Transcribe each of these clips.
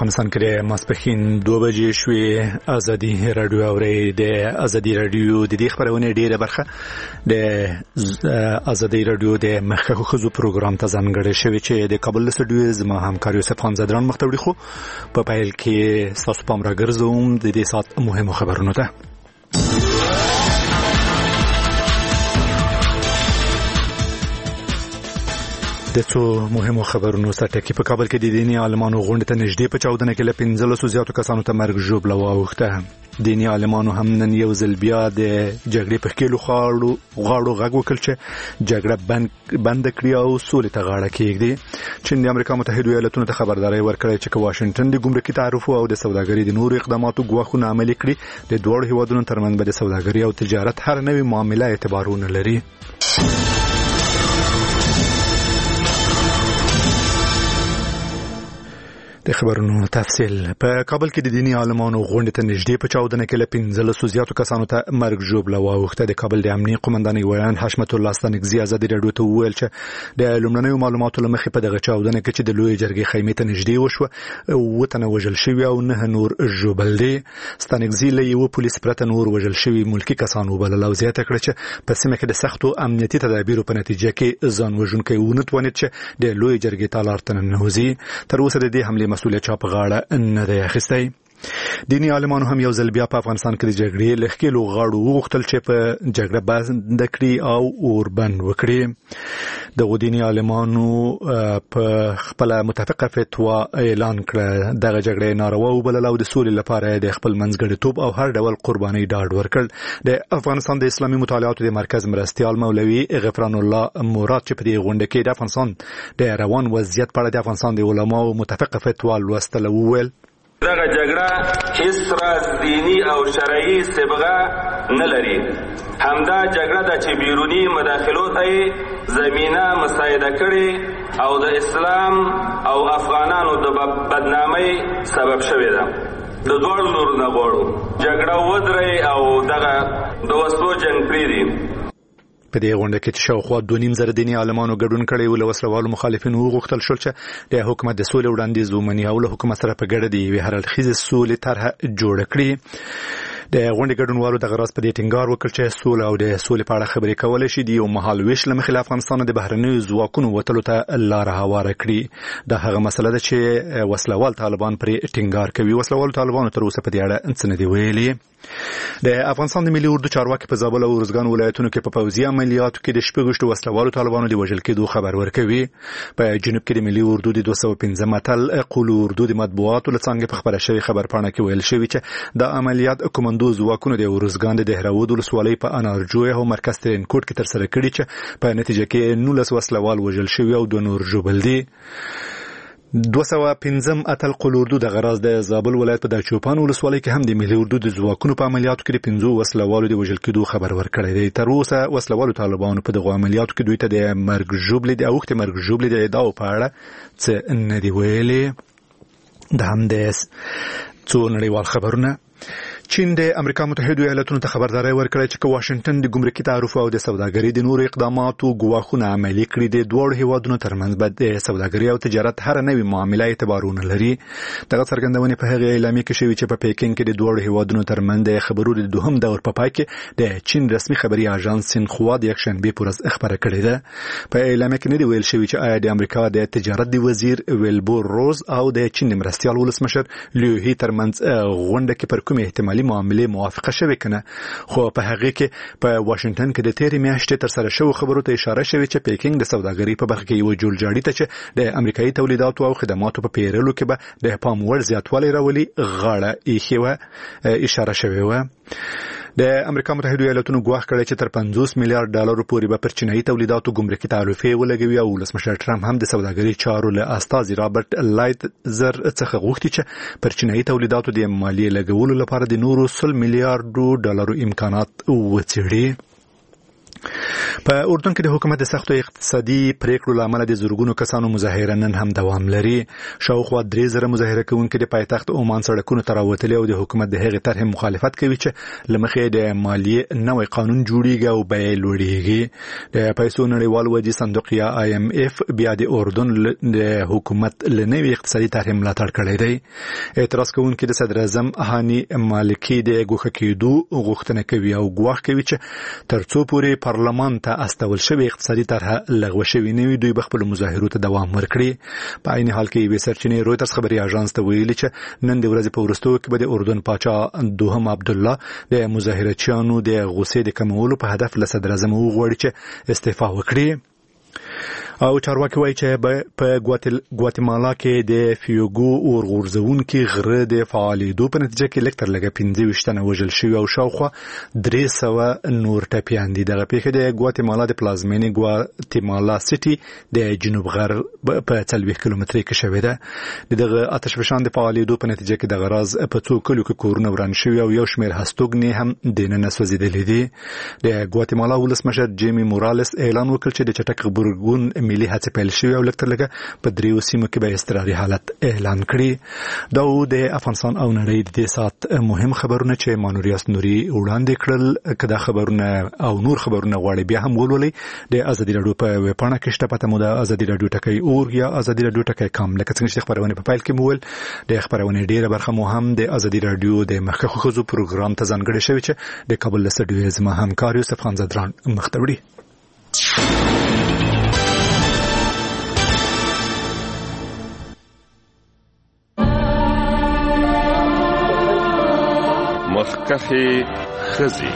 افغانستان کې ماسپښین 2 بجې شوې. ازادي رادیو اوري د ازادي رادیو د دې خبرونه ډیره برخه د ازادي رادیو د مخکښو خزو پروګرام ته ځانګړی شوی چې د کابل سټډیو زما همکار یوسف خان زدران مختوړي خو په پیل کې تاسو پام راګرځوم د دې سات مهمو خبرونو ته. د څو مهمو خبرونو سره کې په کابل کې د دیني عالمانو غونډه ته نږدې په 14 کې له 15 زیاتو کسانو ته مرګ ژوبله واوښته. دیني عالمانو هم نن یو ځل بیا د جګړې په خېلو غاړو غږ وکړ چې جګړه بند کړي او سولې ته غاړه کېږدي. چین د امریکا متحده ایالاتونو ته خبرداري ورکړې چې واشنگټن د ګمرکي تعرفو او د سوداګرۍ د نورو اقداماتو ګواښونه عملي کړي د دوه هیوادونو ترمنځ به د سوداګرۍ او تجارت هر نوې معامله اعتبارونه لري. د خبرونو تفصیل. په کابل کې د دیني عالمانو غونډه ته نږدې په 14 کې له 15 زیاتو کسانو ته مرګ ژوبله واوښته. د کابل د امنیه قومندان ویان حشمت الله ستانکزي ازادي رادیو ته وویل چې د لومړنیو معلوماتو لمخې په دغه 14 کې چې د لوی جرګې خیمې ته نږدې وشو وتنه وژل شوی او نه نور ژوبل دي. ستانکزي له یو پولیس پرته نور وژل شوی ملکی کسانو وبلل او زیاته کړ چې په سیمه کې د سختو امنیتي تدابیرو په نتیجه کې ځان وژونکي ونتوانید چې د لوی جرګې تالار ته ننوځي. تر اوسه د دې حمله مسؤلیت چا په غاړه نه دی اخیستی. دیني عالمانو هم یو ځل بیا په افغانستان کې د جګړې له ښکېلو غاړو وغوښتل چې په جګړه بند کړي او اوربند وکړي. دغه دیني عالمانو په خپل متفقه فتوا اعلان کړه. دغه جګړه ناروا وبلله او د سولې لپاره د خپل منځګړیتوب او هر ډول قرباني ډاډ ورکړ. د افغانستان د اسلامي مطالعاتو د مرکز مرستیال مولوي غفران الله مراد چې په دې غونډه کې د افغانستان د روان وضعیت په اړه د افغانستان د علماو متفقه فتوا لوستله وویل دغه جګړه هیڅ راز دینی او شرعي صبغه نه لري. همدا جګړه د چې بیرونی مداخلو ته زمينه مساعده کړي او د اسلام او افغانانو د بدنامۍ سبب شوې ده. د دوړ نور نه غواړو جګړه ودرې او دغه د وسلو جنگ پریږدي. په دې غونډه کې چې شاوخوا 2.5 دیني عالمانو ګډون کړي او له وسلوالو مخالفینو وغوښتل شول چې د حکومت د سولې وړاندیز ومني او له حکومت سره په ګډه د هر اړخیزې سولې طرحه جوړه کړي. د غونډې ګډونوالو د غراس په دې ټینګار وکړ چې سوله او د سولې په اړه خبرې کولای شي د یو مهال ویش له مخې افغانستان د بهرنیو ځواکونو وتلو ته لار هواره کړي. دا هغه مسله ده چې وسلوال طالبان پرې ټینګار کوي. وسلوال طالبانو تر اوسه په دې اړه څه نه دی ویلي. د افغانستان د ملي اردو چارواکي په زابل او ارزګان ولایتونو کې په پوځي عملیاتو کې د شپږ وسلوالو طالبانو د وژل کېدو خبر ورکوي. په جنوب کې د ملي اردو د 215 متل قول اردو د مطبوعاتو له څنګه په خبره شوی خبرپاڼه کې ویل شوی چې د عملیات کمانډو ځواکونو د ارزګان د دهراود ولسوالۍ په انارجوی او مرکز ترینکوټ کې تر سره کړي چې په نتیجه کې 19 وسلوال وژل شوی او 2 نور ژوبل دي. 215 اتل قول اردو د غراز د زابل ولایت په داچوپان ولسوالۍ کې هم د ملي اردو د ځواکونو په عملیاتو کې 15 وسلوالو د وژل کېدو خبر ورکړی دی. تر اوسه وسلوالو طالبانو په دغه عملیاتو کې دوی ته د مرګ ژوبلې د اوښته مرګ ژوبلې د ادعاو په اړه څه نه دی ویلي. د هم د څو نړیوال خبرونه. چین د امریکا متحده ایالاتونو ته خبرداري ورکړه چې واشنگټن د ګمرکي تعرفو او د سوداګرۍ د نورو اقداماتو ګواښونه عملي کړي. د دوه هیوادونو ترمنځ به د سوداګرۍ او تجارت هر نوې معامله اعتبارونه لري. دغه څرګندونه په هغه اعلامیه کې شوی چې په پیکینګ کې د دوه هیوادونو ترمنځ د خبرو د دوهم دور په پای کې د چین رسمي خبري اژانس سینخوا د یکشنبه پورز خبره کړې ده. په اعلامیه کې نه دی ویل شوی چې آیا د امریکا د تجارت د وزیر ویلبور روز او د چین مرستيال ولسمشر لیوهی ترمنځ غونډه کې پر کومه احتمالي معاملې موافقه شوه کنه. خو په هغه کې په واشنگټن کې د تیرې میاشتې تر سره شوی خبرو ته اشاره شوی چې پیکینګ د سوداګرۍ په برخه کې یو جوړجاړی ته چې د امریکایي تولیداتو او خدماتو په پیرلو کې به د پام وړ زیاتوالی راولي غاړه ایښې و اشاره شوی و. د امریکا متحده ایالاتونو ګواښ کړی چې تر 50 میلیارډ ډالر پورې به پر چینایي تولیداتو ګمرکي تعرفې ولګوي او ولسمشر ټرمپ هم د سوداګرۍ چارو له استاذ رابرټ لایتزر څخه غوښتي چې پر چینایي تولیداتو د مالیې لګولو لپاره د نورو 100 میلیارډ ډالر امکانات وڅېړي. په اردن کې د حکومت د سختو اقتصادي پریکړو لامل د زورګونو کسانو مظاهره نن هم دوام لري. شاوخوا 3000 مظاهره کوونکي د پایتخت عمان سړکونو ته راوتلي او د حکومت د هغې طرحې مخالفت کوي چې لمخې د مالیې نوی قانون جوړیږي او بیې لوړیږي. د پیسو نړیوال ودی صندوق یا IMF بیا د اردن د حکومت لنوي اقتصادي طرحې ملاتړ کړی دی. اعتراض کوونکي د صدر اعظم هاني مالکی د ګوښه کېدو غوښتنه کوي او ګواښ کوي چې ترڅو پورې پارلمان ته استول شوی اقتصادي طرحه لغوه شوی نه وي دوی به خپل مظاهرو ته دوام ورکړي. په عین حال کې یوې سرچینې رویترز خبري اژانس ته ویلي چې نن د ورځې په وروستیو کې به د اردن پاچا دوهم عبدالله د مظاهرچیانو د غوسې د کمولو په هدف له صدر اعظم وغواړي چې استعفا وکړي. او چارواکي وایي چې په ګواتیمالا کې د فیوګو اورغورځونکي غره د فعالیدو په نتیجه کې لږ تر لږه 25 تنه وژل شوي او شاوخوا 300 نور ټپیان دي. دغه پیښه د ګواتیمالا د پلازمینې ګواتیمالا سټي د جنوب غرب په 40 کیلومترۍ کې شوې ده. دغه آتش فشان د فعالیدو په نتیجه کې د غراز په څو کلو کې کورونه وران شوي او یو شمېر هستوګنې هم دننه سوځېدلې دي. د ګواتیمالا ولسمشر جیمی مورالس اعلان وکړ چې د چټک غبرګون ملي هڅې پیل شوې او لږ تر لږه په 3 سیمو کې به اضطراري حالت اعلان کړي. دا د افغانستان او نړۍ د دې سات مهم خبرونه چې مانوریاس نوري وړاندې کړل. کدا خبرونه او نور خبرونه غواړي بیا هم ولولئ د ازادي رادیو په ویب پاڼه کې شته. پته مو د ازادي رادیو ټکی اور یا ازادي رادیو ټکی کام لکه څنګه چې خبرونه په پایل کې مول د خبرونه ډیره برخه مو هم د ازادي رادیو د مخکخو خزو پروګرام ته ځانګړی شوی چې د کابل له سټډیو زما همکار یوسف خان زدران مختوړي. مخکخي خزي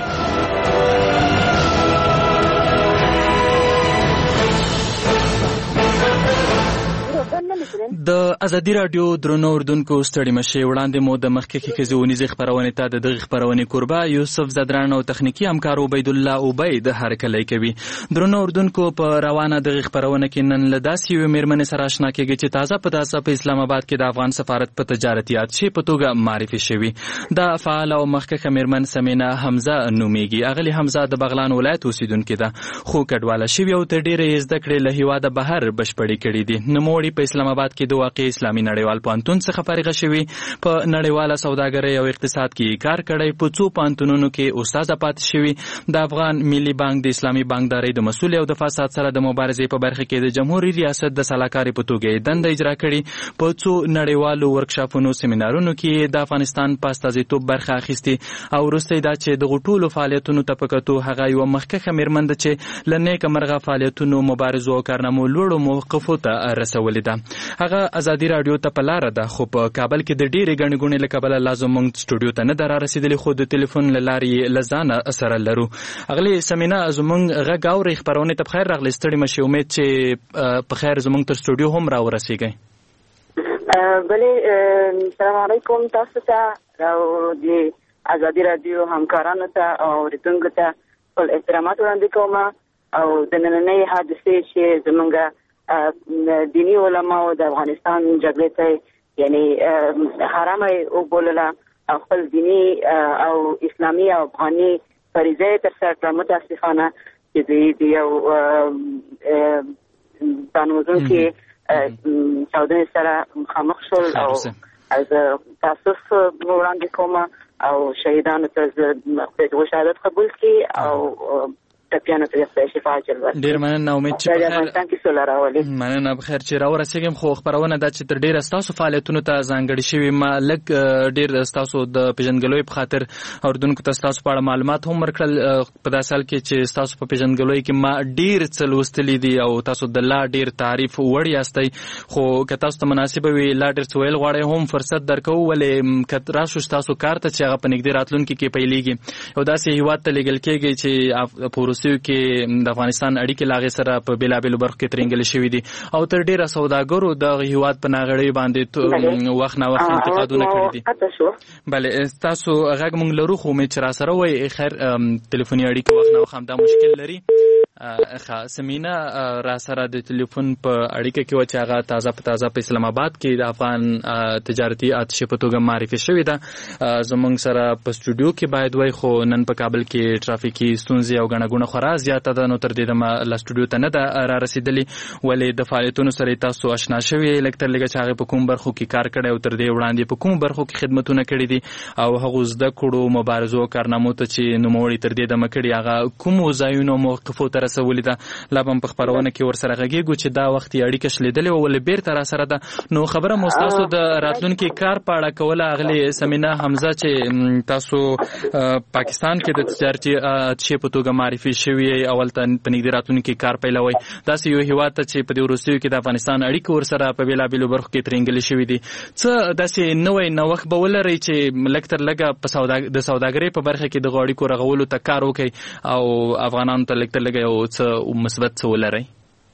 د ازادي رادیو درنو اردوونکو ستړي مشه وړاندې مو د مخکخي خزونیز خبرونه ته د دغه خبرونه قربا یوسف زدران او تخنیکی همکار عبید الله عبید هرکلی کوي. درنو اردوونکو په روانه دغه خبرونه کې نن لداسي و میرمن سره آشنا کېږي چې تازه په اسلام آباد کې د افغان سفارت په تجارتيات شي په توګه معرفي شوی. دا فعال او مخکخه میرمن سمینا حمزه نوميږي. اغلی حمزه د بغلان ولایت اوسیدونکو ده خو کډواله شوی او تر ډیره زده کړې له هیواده بهر بشپړی کړې دي. نموړي په اسلام آباد کې د واقع اسلامي نړیوال پوهنتون څخه فارغه شوی. په نړیواله سوداګرۍ او اقتصاد کې کار کړی. په څو پوهنتونونو کې استاد پاتې شوی. د افغان ملي بانک د اسلامي بانکدارۍ د مسؤل او د فساد سره د مبارزې په برخه کې د جمهوریت ریاست د سلاکاري په توګه دنده اجرا کړي. په څو نړیوالو ورکشاپونو سیمینارونو کې د افغانستان په استازیتوب برخه اخیستي او وروسته دا چې د غټولو فعالیتونو ته پکتو هغه یو مخکخه میرمن ده چې لنیک مرغه فعالیتونو مبارزو او کارنامو لوړو موقفو ته رسولې ده. هغه ازادي رادیو ته په لار ده خو په کابل کې د ډېرې غنډګونې له کبله لازم موږ سټوډیو ته نه در رسیدلی خو د ټلیفون له لارې لزانه سره لرو. اغلی سمینا زمونږ غږ اوري خبرونه ته بخیر راغلی. ستړي مشه امید چې په خیر زمونږ تر سټوډیو هم راورسیږئ. بله السلام علیکم تاسو ته او د ازادي رادیو همکارانو ته او ریتونکو ته ټول احترامات وړاندې کوم او د نننۍ حادثې چې زمونږ دینی علماء د افغانستان جګړې ته یعنی حرام او بولله او خپل دینی او اسلامي او افغاني فریضه تر سره متاسفانه چې د یو تنوزون کې چاودنې سره مخامخ شول او از تاسف وړاندې کوم او شهیدانو ته د شهادت قبول کړي او ټپیانو ته شفا جلوه. ډیر مننه امید چې په افغانستان کې سوله راولي. مننه بخیر چې راورسېږم. خو خبرونه دا چې تر ډیره ستاسو فعالیتونو ته ځانګړي شوي ما لږ ډیر ستاسو د پیژنګلوۍ په خاطر اردوونکو ته ستاسو په اړه معلومات هم ورکړل په داسې حال کې چې ستاسو په پیژنګلوۍ کې ما ډیر څه لوستلي دي او تاسو د لا ډیر تعریف وړ یاستئ. خو که تاسو ته مناسبه وي لا ډیر څه ویل غواړئ هم فرصت درکوو. ولې که راشو ستاسو کار ته چې هغه په نږدې راتلونکي کې پیلېږي او داسې هیواد ته لیږل کېږي چې په کې د افغانستان اړیکې لاغې سره په بیلابیلو برخو کې ترنګلې شوي دي او تر ډیره سوداګرو د هیواد په ناغړۍ باندې وخت نه وخت انتقادونه کړي دي. بله تاسو غږ مونږ لرو خو امید چې را سره وای خیر ټلیفوني اړیکې وخت نه وخت همدا مشکل لري. سمینا را سره د ټلیفون په اړیکه کې و چې هغه تازه په اسلام آباد کې د افغان تجارتي آتش په توګه معرفي شوې ده. زمونږ سره په سټوډیو کې باید وای خو نن په کابل کې ټرافیکي ستونزې او غڼغونه خورا زیاته ده، نو تر دې دمه لا سټوډیو ته نه ده را رسیدلی. ولې د فعالیتونو سره تاسو آشنا شوي لکتر لګه چې هغه په کوم برخو کې کار کړی او تر دې وړاندې په کوم برخو کې خدمتونه کړي دي او هغه زده کړو مبارزو کارنامو ته چې نوموړي تر دې دمه کړي هغه کوم ځایونو موقفو ته رسولي ده. لا هم په خبرونه کې ورسره غږیږو چې دا وخت اړیکه شلیدلې او ولې بیرته را سره ده. نو خبره مو تاسو د راتلونکي کار په اړه کوله اغلی سمینا حمزه چې تاسو پاکستان کې د تجارتي آتش په توګه معرفي شوی اول ته په نږدې راتلونکي کار پیلوي. داسې یو هیواد ته چې په دې وروستیو کې د افغانستان اړیکې ورسره په بېلابېلو برخو کې ترنګلې شوي دي، څه داسې نوی نوښت به ولرئ چې لږ تر لږه د سوداګرۍ په برخه کې د اړیکو رغولو ته کار وکړي او افغانانو ته لږ تر لږه یو څه مثبت څه ولرئ؟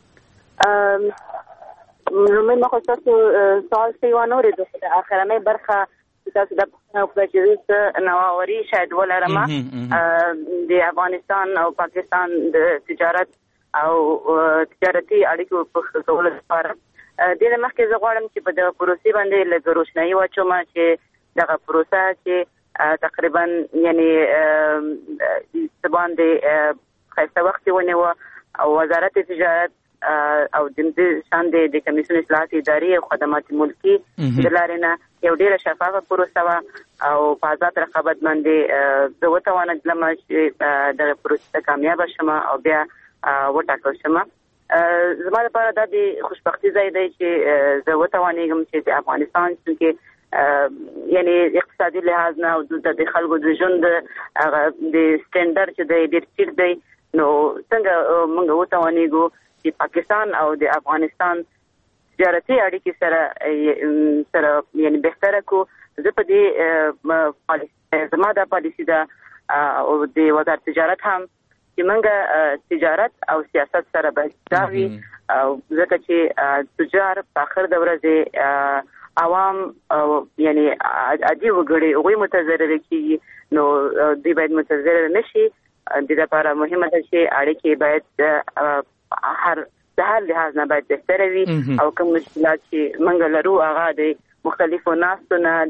لومړی مخکې تاسو سوال شوی وانورېدو خو د اخرنۍ برخه چې تاسو د پوښتنه وکړه چې زه څه نوآوري شاید ولرم د افغانستان او پاکستان د تجارت او تجارتي اړیکو په ښه کولو لپاره. دې نه مخکې زه غواړم چې په دغه پروسې باندې لږ روښنایي واچوم چې دغه پروسه چې تقریبا یعنی څه باندې ښایسته وخت یې ونیوه او وزارت تجارت او د دې شان د کمیسیون اصلاحات اداري او خدمات ملکی د لارې نه یو ډېره شفافه پروسه وه او په آزاد رقابت باندې زه وتوانېدلم چې دغه پروسې ته کامیابه شم او بیا وټاکل شم. زما لپاره دا د خوشبختي ځای دی چې زه وتوانېږم چې د افغانستان چې یعنی اقتصادي لحاظ نه او د خلکو د ژوند د سټنډرډ چې دی ډېر ټیټ دی، نو څنګه موږ وتوانېږو چې پاکستان او د افغانستان تجارتي اړیکې سره یعنی بهتره کو. زه په دې زما دا پالیسي ده او د وزارت تجارت هم چې موږ تجارت او سیاست سره باید دا وي ځکه چې تجار په آخر د ورځې عوام یعنی عادي وګړي هغوی متضرره کیږي، نو دوی باید متضرره نشي. د دې لپاره مهمه ده چې اړیکې باید د هر لحاظ نه باید بهتره وي او کوم مشکلات چې موږ لرو هغه د مختلفو ناستو نه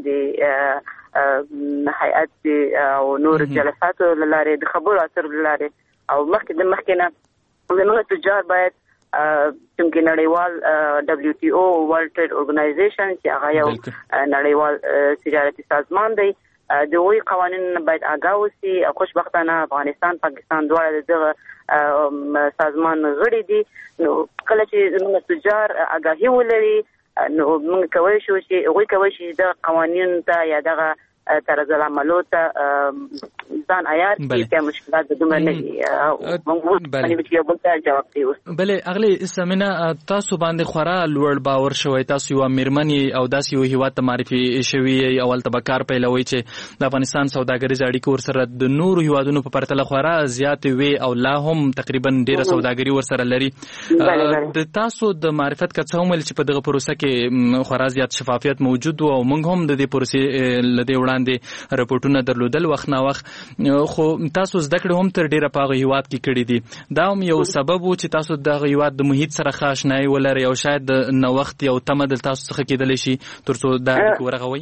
د هیئت او نور جلساتو له لارې د خبرو اترو له لارې او مخکې نه زموږ تجار باید چونکې نړیوال WTO ورلډ ټریډ اورګنایزیشن چې هغه یو نړیوال تجارتي سازمان دی د هغوی قوانین باید آګاه وسي او خوشبختانه افغانستان پاکستان دواړه دغه سازمان غړي دي. نو کله چې زموږ تجار آګاهي ولري نو موږ کولی شو چې هغوی کولی شي د قوانینو ته یا دغه طرز العملو ته ځان عیار کړي چې مشکلات به دومره نه وي او موږ باندې یو بل ته جواب دی. بلې اغلې سمینا تاسو باندې خورا لوړ باور شوی، تاسو یوه مېرمن او داسې یو هیواد ته معرفي شوي اول ته به کار پیلوئ چې د افغانستان سوداګریز اړیکې ورسره د نورو هیوادونو په پرتله خورا زیاتې وي او لا هم تقریبا ډېره سوداګري ورسره لري. د تاسو د معرفت که څه ومویل چې په دغه پروسه کې خورا زیات شفافیت موجود و او موږ هم د دې پروسې له دې وړاندې رپورټونه درلودل وخت نه وخت، خو تاسو زده کړې هم تر ډېره په هغه هیواد کې کړي دي. دا هم یو سبب و چې تاسو دغه هیواد د محیط سره ښه اشنایي ولرئ او شاید د نوښت یو تمه د تاسو څخه کېدلی شي تر څو دا اړیکې ورغوئ.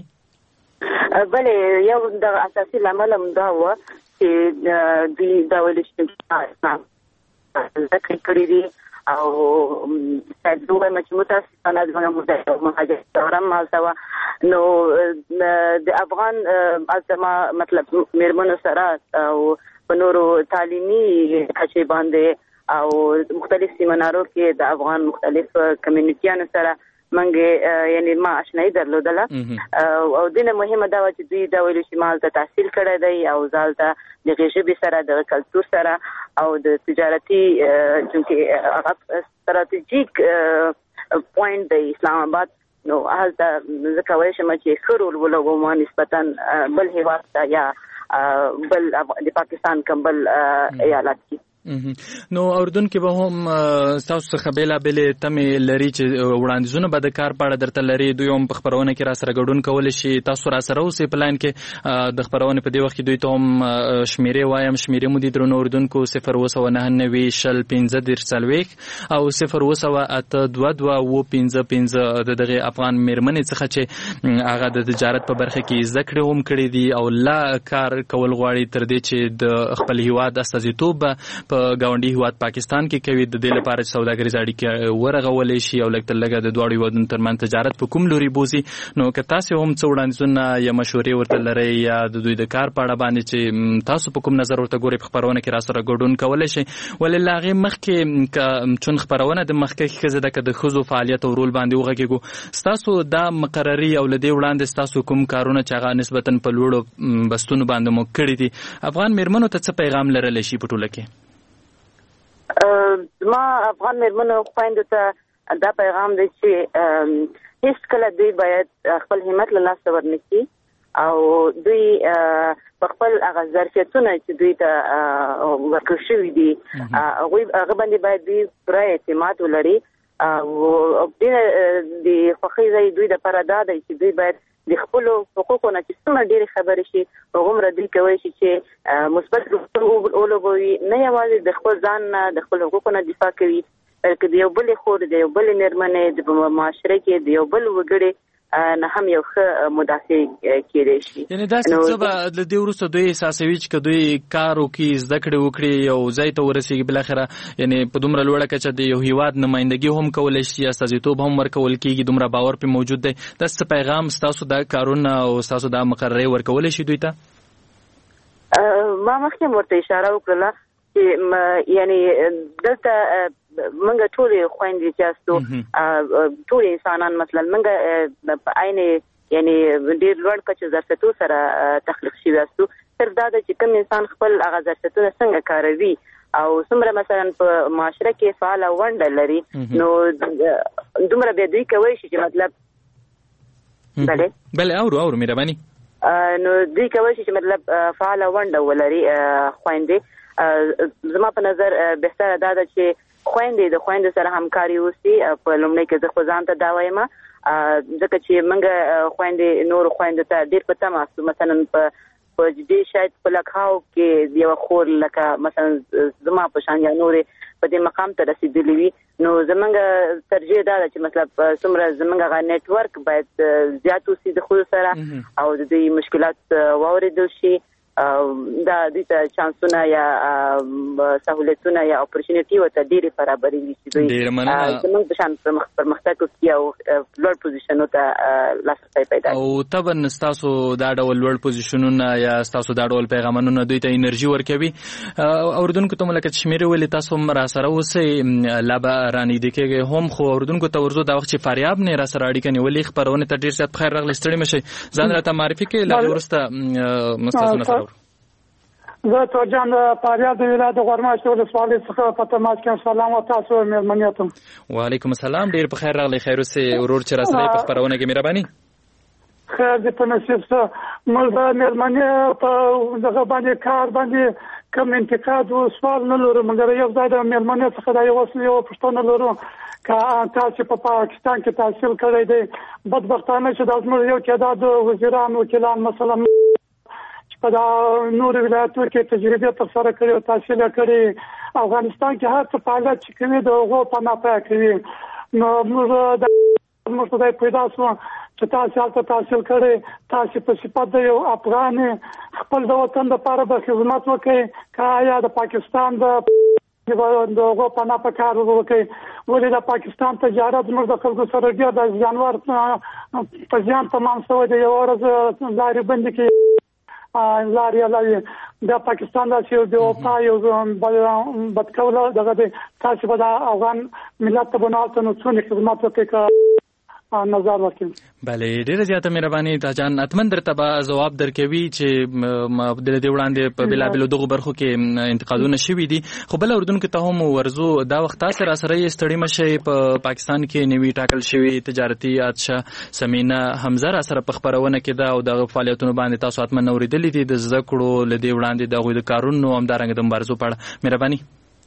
بلې یو دغه اساسي لامل هم دا و چې دوی دا ویلي چې زده کړې کړي دي او شاید دوی چې متاسفانه زموږ مهاجر دوره هم هلته وه، نو د افغان مطلب مېرمنو سره او په نورو تعلیمي کچې باندې او مختلف سیمینارو کې د افغان مختلف کمیونټیانو سره منګه یعنی ما آشنایی درلودله او دینه مهمه دا و چې دوی دا ویل چې ما ته تحصیل کړی دی او ځالته د ژبې سره د کلتور سره او د تجارتي چې ستراتیژیک پوینټ د اسلام آباد، نو هلته زه کولی شم چې ښه رول ولوبوم نسبتا بل هیواد ته یا بل د پاکستان کوم بل ایالت کې. نو اردوونکي به هم ستاسو څخه بېلابېلې تمې لري چې وړاندیزونه به د کار په اړه درته لري، دوی هم په خپرونه کې راسره ګډون کولی شي. تاسو راسره اوسئ په لاین کې د خپرونې په دې وخت کې دوی ته هم شمېرې وایم. شمېرې مو دي درنو اردوونکو 02990 او 08222 د دغې افغان مېرمنې څخه چې هغه د تجارت په برخه کې زده کړې هم کړې دي او لا کار کول غواړي تر دې چې د خپل هیواد استازیتوب په ګاونډي هیواد پاکستان کې کوي. د دې لپاره چې سوداګریز اړیکې ورغولې شي او لږ تر لږه د دواړو هیوادونو ترمنځ تجارت په کوم لوري بوزي. نو که تاسو هم څه وړاندیزونه یا مشورې ورته لرئ یا د دوی د کار په اړه باندې چې تاسو په کوم نظر ورته ګورئ په خپرونه کې راسره ګډون کولی شئ. ولې له هغې مخکې چون خپرونه د مخکښې ښځې ده که د ښځو فعالیت او رول باندې وغږېږو، ستاسو دا مقرري او له دې وړاندې ستاسو کوم کارونه چې هغه نسبتاً په لوړو بستونو باندې مو کړي دي، افغان مېرمنو ته څه پیغام لرلی شي په ټوله کې؟ ما افغان مېرمنو خویندو ته دا پیغام دی چې هیڅ کله دوی باید خپل همت له لاسه ورنکړي او دوی په خپل هغه ظرفیتونه چې دوی ته ورکړل شوي دي هغه باندې باید دوی پوره اعتماد ولري. او د خوښۍ ځای دوی دپاره دا دی چې دوی باید د خپلو حقوقو نه چې څومره ډېرې خبرې شي هغومره دوی کولی شي چې مثبت رفتار ولوبوي، نه یوازې د خپل ځان نه د خپلو حقوقو نه دفاع کوي بلکې د یو بلې خور د یو بلې مېرمنې د معاشره کې د یو بل وګړي نه هم یو ښه مدافع کېدی شي. یعنې داسې څه به له دې وروسته دوی احساسوي چې که دوی کار وکړي، زده کړې وکړي، یو ځای ته ورسېږي بالاخره، یعنې په دومره لوړه کچه د یو هیواد نمایندګي هم کولی شي، استازیتوب هم ورکول کېږي، دومره باور پرې موجود دی. داسې څه پیغام ستاسو دا کارونه او ستاسو دا مقررې ورکولی شي دوی ته؟ ما مخکې ورته اشاره وکړله چې یعنې دلته منګه ټولې خویندې چې یاستو ټول انسانان مثلا منګه په عین یعنې ډېر لوړ کچه ظرفیتو سره تخلیق شوي یاستو. صرف دا ده چې کوم انسان خپل هغه ظرفیتونه څنګه کاروي او څومره مثلا په معاشره کې فعاله ونډه لري نو دومره بیا دوی کولی شي چې مطلب بله اورو مهرباني نو دوی کولی شي چې مطلب فعاله ونډه ولري خویندې. زما په نظر بهتره دا ده چې خویندې د خویندو سره همکاري وسي. په لومړی کې زه خو ځان ته دا وایم ځکه چې موږ خویندې نورو خویندو ته ډېر په تمه استو، مثلا په جدي شاید په لکهاو کې یوه خور لکه مثلا زما په شان یا نورې په دې مقام ته رسېدلې وي، نو زموږ ترجیح دا ده چې مطلب څومره زموږ هغه نیټورک باید زیات وسي د ښځو سره او د دوی مشکلات واورېدل شي، دا دوی ته چانسونه یا سهولتونه یا اپورچونیټي ورته ډېرې برابرې وي چې دوی زموږ په شان پرمختګ وکړي او لوړ پوزیشنو ته لاسرسی پیدا کړي. او طبعا ستاسو دا ډول لوړ پوزیشنونه یا ستاسو دا ډول پیغامونه دوی ته انرژي ورکوي. اردوونکو ته مو لکه شمېرې ویلې تاسو هم راسره اوسئ، لا به رانږدې کېږئ هم، خو اردوونکو ته ورځو دا وخت چې فاریاب نه راسره اړیکه نیولې خپرونې ته ډېر زیات بخیر راغلی، ستړي مه شئ، ځان راته معرفي کړئ، له هغې وروسته ستاسو نظر. زه توجان د فاریاب د ولایت غورماشت ولسوالۍ څخه په تماس کې سلام او تاسو مېلمنې ته. وعلیکم السلام، ډېر په خیر راغلی. خیر اوسې ورور چې راسره په خپرونه کې مهرباني. خیر دې په نصیب څه موږ د مېلمنې په دغه باندې کار باندې کوم انتقاد او سوال نه لرو، مګر یو ځای د مېلمنې څخه دا یو پوښتنه لرو که تاسو په پاکستان کې تحصیل کړی دی، بدبختانه چې دا زموږ یو تعداد وزیران وکیلان مثلا په دا نور ولایتونو کې تجربه ترسره کړې او تحصیل کړې، افغانستان کې هر څه فعالیت چې کوي د هغو پناه پای کوي. نو موږ ته پیدا شو چې تاسو هلته تحصیل کړی، تاسو په صفت د یو افغان خپل د وطن لپاره به خدمت وکړئ که آیا د پاکستان د هغو پناه په کار وکړئ. ولې د پاکستان تجارت زموږ د خلکو سره ډېر د زیانور په زیان تمام شوی دی. یوه ورځ لارې بندې کړي لارې علاوه د پاکستان د وفا یو بدکوله دغه دی، تاسو به د افغان ملت ته بناوته نو څونه خدمت وکړئ که نظر وکړئ. بله ډېره زیاته مهرباني تاجان. حتمن درته به ځواب درکوي چې د دې وړاندې په بېلابېلو دغو برخو کې انتقادونه شوي دي، خو بله اردوونکو ته هم ورځو دا وخت تاسو راسره یې ستړي مه شئ. په پاکستان کې نوي ټاکل شوي تجارتي ادشه سمینا حمزه راسره په خپرونه کې ده او دغه فعالیتونو باندې تاسو حتمن اورېدلي دي د زده کړو له دې وړاندې د هغوی د کارونو همدارنګه د مبارزو په اړه. مهرباني.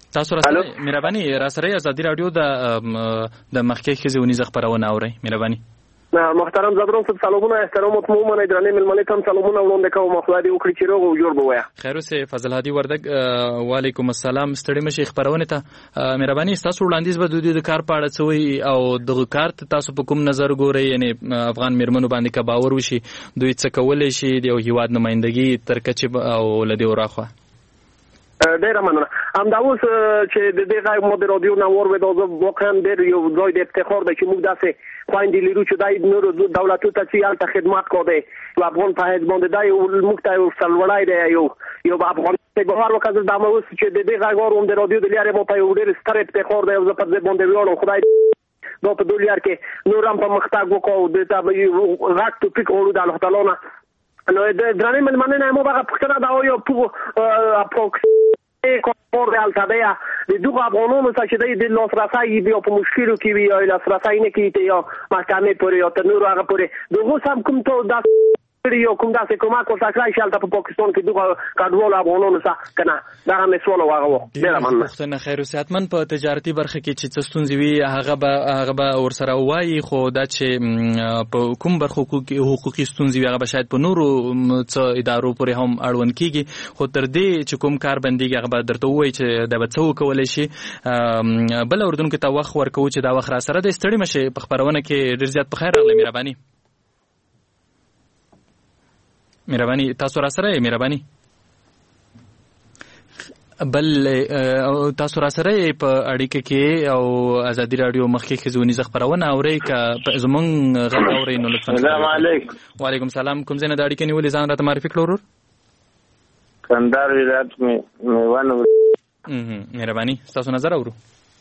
تاسو راسره مهرباني راسره ازادي رادیو د مخکې خزونی خبرونه اوري مهرباني محترم زدرون صاحب سلامونه احترامات مو منه درنه ملمنه تم سلامونه وړاندې کوم خدای دې وکړي چې روغ او جوړ بویا خیر اوسه فضل هادي وردګ وعلیکم السلام ستړي مشه خبرونه ته مهرباني تاسو وړاندیز به د کار په اړه څوي او د کار تاسو په کوم نظر ګورئ یعنی افغان میرمنو باندې کا باور وشي دوی څه کولای شي د هیواد نمائندګي ترکچ او لدی وراخه ډیره مننه همدا اوس چې د دې غږ مو د رادیو نور و د واقعا ډیر یو ځای د افتخار دی چې موږ داسې خويندې لرو چې دای نور دولتو ته چې الته خدمات کوي او افغان په هیڅ باندې دای موږ ته وسلوړای دی یو افغان په بهر وکړ د امروز چې د دې غږ ورو د رادیو د لارې مو په یو ډیر ستر افتخار دی او زه په دې باندې ویاړم خدای دا په دنیا کې نور هم په مختګ وکاو د تا غږ ټو پیک اورو د الله تعالی نو د درنې ملمنه مو هغه پښتنه دا یو اپروکس کومور د التبیا د دوه افغانانو چې د لاسرسي بیا په مشکلو کې وي او لاسرسي نه کیته یا محکمه پورې او تر نور هغه پورې دغه سم کوم ته د یو کوم داسې کومه کو ساکرای شالته په پاکستان کې دوه کډوال افغانانو سره کنه دا هم سوال واغو ډیر مننه پښتنه خیر صحتمن په تجارتي برخه کې چې څستونځ وی هغه به ور سره وایي خو دا چې په کوم برخو کې حقوقي ستونزې هغه به شاید په نورو څه ادارو پورې هم اړوند کیږي خو تر دې چې کوم کار بنديږي هغه به درته وایي چې دا به څه وکولای شي بل اردن کې تا وخت ورکو چې دا وخت را سره د ستړي مشه په خبرونه کې ډیر زیات په خیر راغلی مهرباني تاسو را سره مهرباني بل تاسو را سره په اړیکه کې او ازادي رادیو مخکې خزونی خبرونه اوري ک زمون غږ اوري نو لطفا السلام علیکم وعلیکم السلام کوم زنه د اړیکې نیولې ځان راته معرفي کړو کندهار ولایت میوان مهرباني تاسو نظر اورو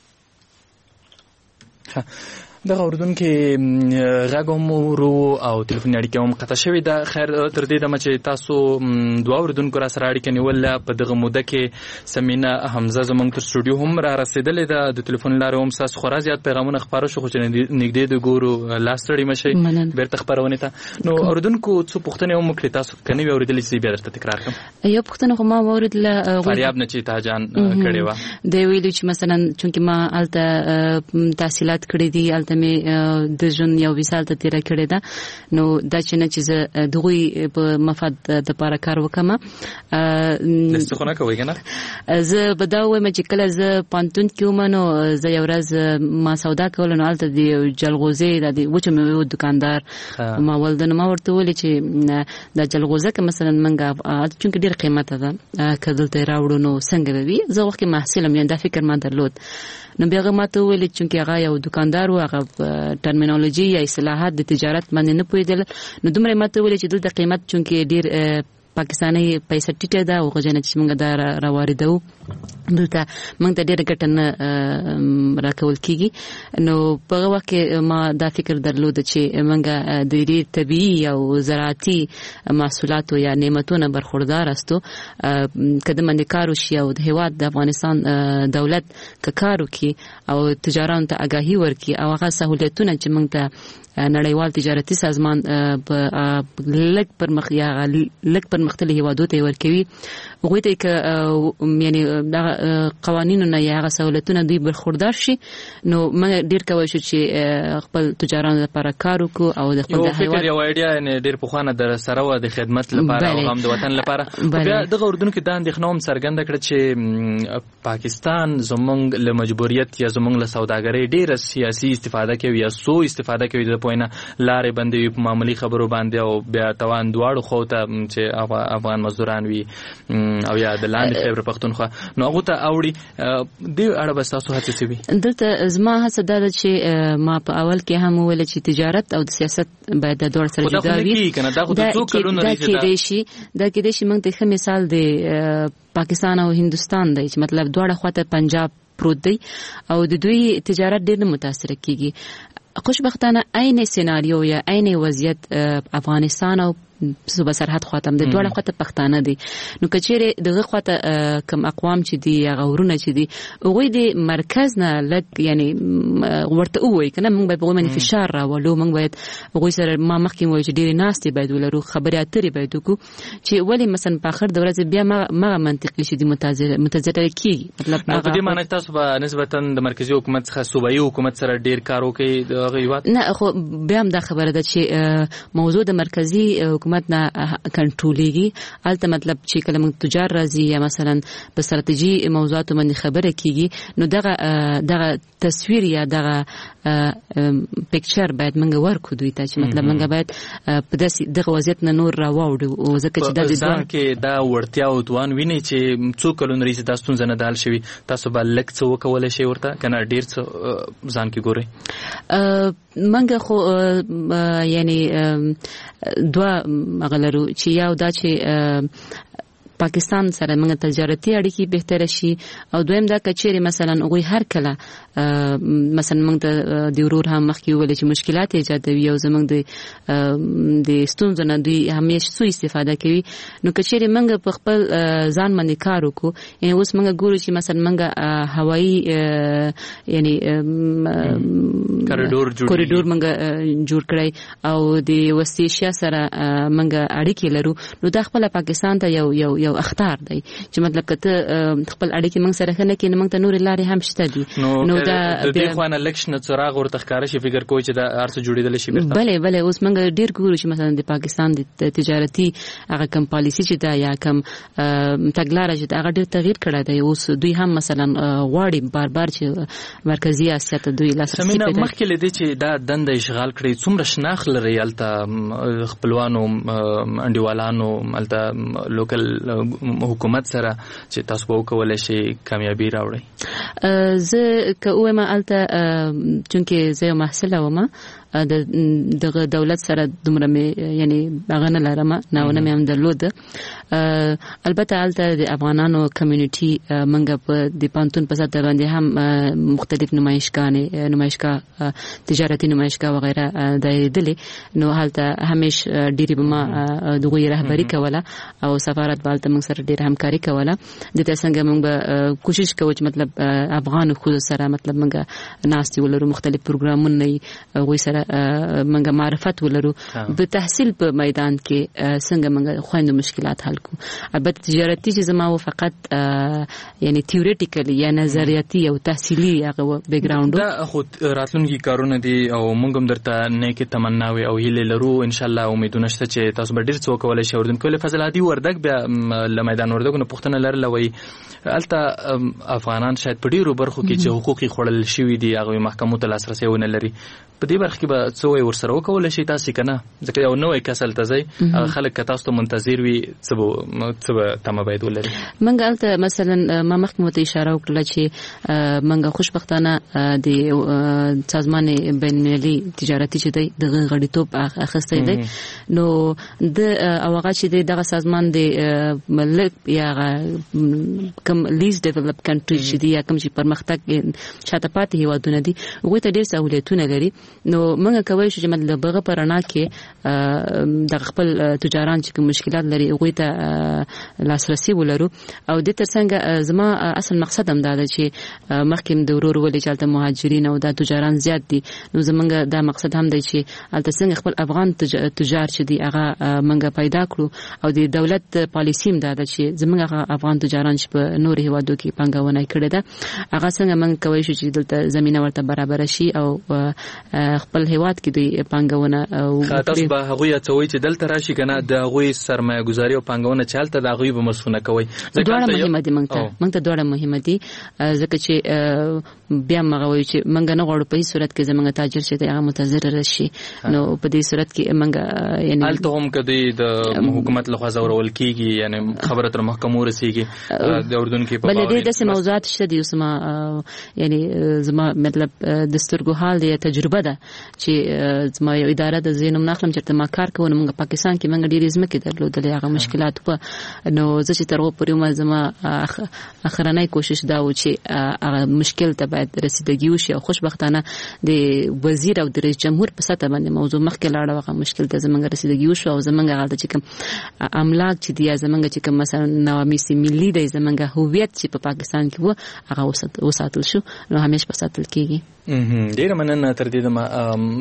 دغه اردن کې غاګومورو او ټلیفون اړیکه هم قطع شوې ده خیر تر دې د چې تاسو دوه اردوونکو را سره اړیکه نیول په دغه موده کې سمینا حمزه زمونږ تر سټوډیو هم را رسیدلې ده د ټلیفون لارې هم تاسو خورا زیات پیغامونه خبرو شو چې نږدې د ګورو لاستړي مشي بیرته خبرونه ته نو اردوونکو څه پوښتنه هم وکړي تاسو کني اوریدل چې بیا درته تکرار کوم یو پوښتنه خو ما اوریدل فریاب نه چې تاجان کړي و د ویلو چې مثلا چونکه ما الته تحصیلات کړې دي مې د ژوند یو وسال ته تیر کړی دا نو دا چې نه چې دغوی په مفاد د لپاره کار وکم د څه کوي کنه زه بداوم چې کله زه پانتون کېوم نو زه یو ورځ ما سودا کول نو الته دی جلغوزه د وچه مې دکاندار ما ولدن ما ورته ولې چې د جلغوزه که مثلا منګه چونکه ډیر قیمت ده کدلته راوړو نو څنګه وي زه وخت محصلم یان دا فکر ما درلود نو بیا ما ته ویل چې هغه یو دکاندار و هغه ټرمینالوژي یا اصطلاحات د تجارت باندې نه پوهیدل نو دومره ما ته ویل چې د قیمت چونکه ډیر پاکستاني پیسې ټیټه ده او غوښنه چې موږ دا راوړو دلته موږ ته ډېر ګټنه راکول کیږي نو په وخت کې ما دا فکر درلود چې موږ د دې طبيعي او زراعتي محصولاتو یا نعمتونو برخوردار استو کله باندې کار وشي او د هیواد د افغانستان دولت کارو کی او تجارت ته آگاهي ورکي او هغه سہولتونه چې موږ ته نړیوال تجارتي سازمان لک پر مختلف هیوادو ته ورکوي وګورئ چې یعنی دا قوانینو نه یا هغه سہولتونه دوی برخوردار شي نو موږ ډیر کوي چې خپل تجارت لپاره کار وکړو او د خپل هیواد یو ایډیا نه ډیر په خوانه در سره و د خدمت لپاره او هم د وطن لپاره بیا د اردن کې دا اندېښنه هم څرګنده کړه چې پاکستان زمونږ له مجبوریت یا زمونږ له سوداګرۍ ډیر سیاسي استفاده کوي یا سو استفاده کوي د پوینه لارې بندوي په معمولی خبرو باندې او بیا توان دواړو خو ته چې افغان مزدوران وي او یا د لاندې خیبر پختونخوا نو هغه ته اوړي د اړه بس تاسو هڅه کوي دلته زما هڅه ده چې ما په اول کې هم ویل چې تجارت او د سیاست باید د دوړ سره جدا وي دا کې د شي موږ ته مثال دی پاکستان او هندستان دی چې مطلب دواړه خواته پنجاب پروت دی او د دوی تجارت ډېر متاثر کیږي خوشبختانه عین سيناريو یا عین وضعیت افغانستان او صوبه سرحد خواته د دوه خواته پښتانه دي نو کچېره دغه خواته کم اقوام چې دي غورونه چې دي هغه د مرکز نه لک یعنی ورته وای کنه موږ به ومني فشار راولو موږ باید هغه سره ما مخکې وای چې ډېر ناستې باید ولرو خبرې اترې باید وکړو چې ولی مثلا په اخر د ورځې بیا ما منطقي شي د متضرر کیږي مطلب په دې معنی تاسو به نسبتا د مرکزی حکومت څخه صوبایي حکومت سره ډېر کار وکړي د غیوات نه خو بیا هم دا خبره ده چې موضوع د مرکزی حکومت نه کنټرولېږي البته مطلب چې کله موږ تجار راځي یا مثلا په ستراتیژي موضوعاتو باندې خبره کیږي نو دغه تصویر یا دغه پکچر باید موږ ورکو دوی ته چې مطلب موږ باید په دغه وضعیت نه نور راوړو او ځکه چې د ځان کې دا ورتیا او توان ویني چې څو کلونه رئیس تاسو څنګه نه دال شوی تاسو به لک څه وکول شي ورته کنه ډیر څه ځان کې ګوري منګه خو یعنی دوا مغلرو چې یو دا چې پاکستان سره موږ تجارتي اړیکې بهتر شي او دویم دا کچېره مثلا هغه هر کله مثلا موږ د ورور هم مخکې ول چې مشکلات ایجادوي او زموږ د ستونزو نه دوی همیشه سوء استفاده کوي نو کچېره موږ په خپل ځان باندې کار وکړو یعنی اوس موږ ګورو چې مثلا موږ هوایی یعنی کوریډور موږ جوړ کړی او د وسطي ایشیا سره موږ اړیکې لرو نو دا خپل پاکستان ته یو اختار دی چې مطلب کته خپل اړیکې موږ سره خنه کې موږ ته نور لارې هم شته دي نو دا د دې خوانه لکشن څراغ ورته ښکار شي فکر کوی چې دا ارڅ جوړیدل شي بله اوس موږ ډیر ګورو چې مثلا د پاکستان د تجارتي هغه کم پالیسی چې دا یا کم تګلارې چې هغه ډیر تغییر کړی دی اوس دوی هم مثلا غواړي بار چې مرکزی اسیا ته دوی لاسرسي پیدا مخکې لدی چې دا دند اشغال کړی څومره شناخ لري الته خپلوانو انډیوالانو الته لوکل حکومت سره چې تاسو وکولای شي کامیابی راوړي زه کومه الته چونکه زه محصله ومه د دولت سره دومره یعنی هغه نه لرم نه مې هم درلود البته الته د افغانانو کمیونټي منګه په د پانتون په ساته باندې هم مختلف نمایشګاه تجارتي نمایشګاه وغیرہ دایدلې نو هلته همیشه ډیری بما دغه رهبری کوله او سفارت بالته موږ سره ډیر همکاري کوله د دې څنګه موږ به کوشش کوو چې مطلب افغان خو سره مطلب موږ ناستي ولرو مختلف پروګرامونه غوي سره موږ معرفت ولرو په تحصیل په میدان کې څنګه موږ خويندو مشکلات حل کو البته تجارتي چې زما فقط یعنی تیوریټیکلی یا نظریاتي او تحصیلي هغه بیک ګراوند دا خو راتلونکي کارونه دي او موږ هم درته نیکه تمناوي او هیله لرو ان شاء الله امیدونه شته چې تاسو به ډیر څه کولای شئ وردن کول فضل عادي وردک بیا ل میدان وردک نه پښتنه لرلوي الته افغانان شاید په ډیرو برخو کې چې حقوقي خړل شوی دي هغه محکمو ته لاسرسي ونه لري په دې برخه کې به څه ورسره وکول شي تاسو کنه ځکه یو نوې کسل ته ځي خلک که تاسو ته منتظر وي څه تمه باید ولري منګ الته مثلا ما مخکې مت اشاره وکړه چې منګ خوشبختانه د سازمان بین‌المللي تجارتي چې دی د غړیتوب اخستې دی نو د اوغه چې دغه سازمان د ملک یا کم لیست ډیولپ کنټری چې دی یا کوم چې پرمختګ شاته پاتې هیوادونه دي هغه ته ډیر سہولتونه لري نو موږ کوي چې مطلب هغه پرانا کې د خپل تجاران چې مشکلات لري هغه ته لاسرسي ولرو او د ترڅنګ زما اصل مقصد هم دا دی چې مخکې د ورور ولې چالت مهاجرین او د تجاران زیات دي نو زمونږ دا مقصد هم دی چې الته څنګه خپل افغان تجار چې دی هغه موږ پیدا کړو او د دولت پالیسی هم دا ده چې زمونږ افغان تجاران چې په نور هیوادو کې پنګونه کړې ده هغه څنګه موږ کوي چې دلته زمينه ورته برابر شي او خپل هیواد کې دوی پنګونه او تاسو به هغه څوي چې دلته راشي کنه د هغه سرمایه گذاري او پنګونه چالت د هغه به مسونه کوي ځکه مهمه دي موږ ته ډوړه مهمه دي ځکه چې بیا موږ وایو چې موږ نه غواړو په هیڅ صورت کې زموږ تاجر چې هغه متضرر شي نو په دې صورت کې موږ یعنی الته هم کدی د حکومت لخوا زورول کیږي یعنی خبره تر محکمو رسیږي د اردن کې په بل دې د موضوعات شته دي اوسما یعنی زما مطلب دستورګو حال دی تجربه ده چې زما یو اداره د زینوم ناخلم چې ما کار کوم موږ پاکستان کې موږ ډېر ځمکې درلودلې هغه مشکلات په نو زه چې ترغه پورې ما زما اخرنۍ کوشش دا و چې هغه مشکل ته باید رسیدګي وشي او خوشبختانه د وزیر او د رئیس جمهور په سطح باندې موضوع مخکې لاړه هغه مشکل ته زمونږ رسیدګي وشو او زمونږ هغه چې کوم املاک چې دی زمونږ چې کوم مثلا نوامیس ملي دی زمونږ هویت چې په پاکستان کې وو هغه وساتل شو نو همیشه په ساتل کېږي. ډیر مننه تر دې دمه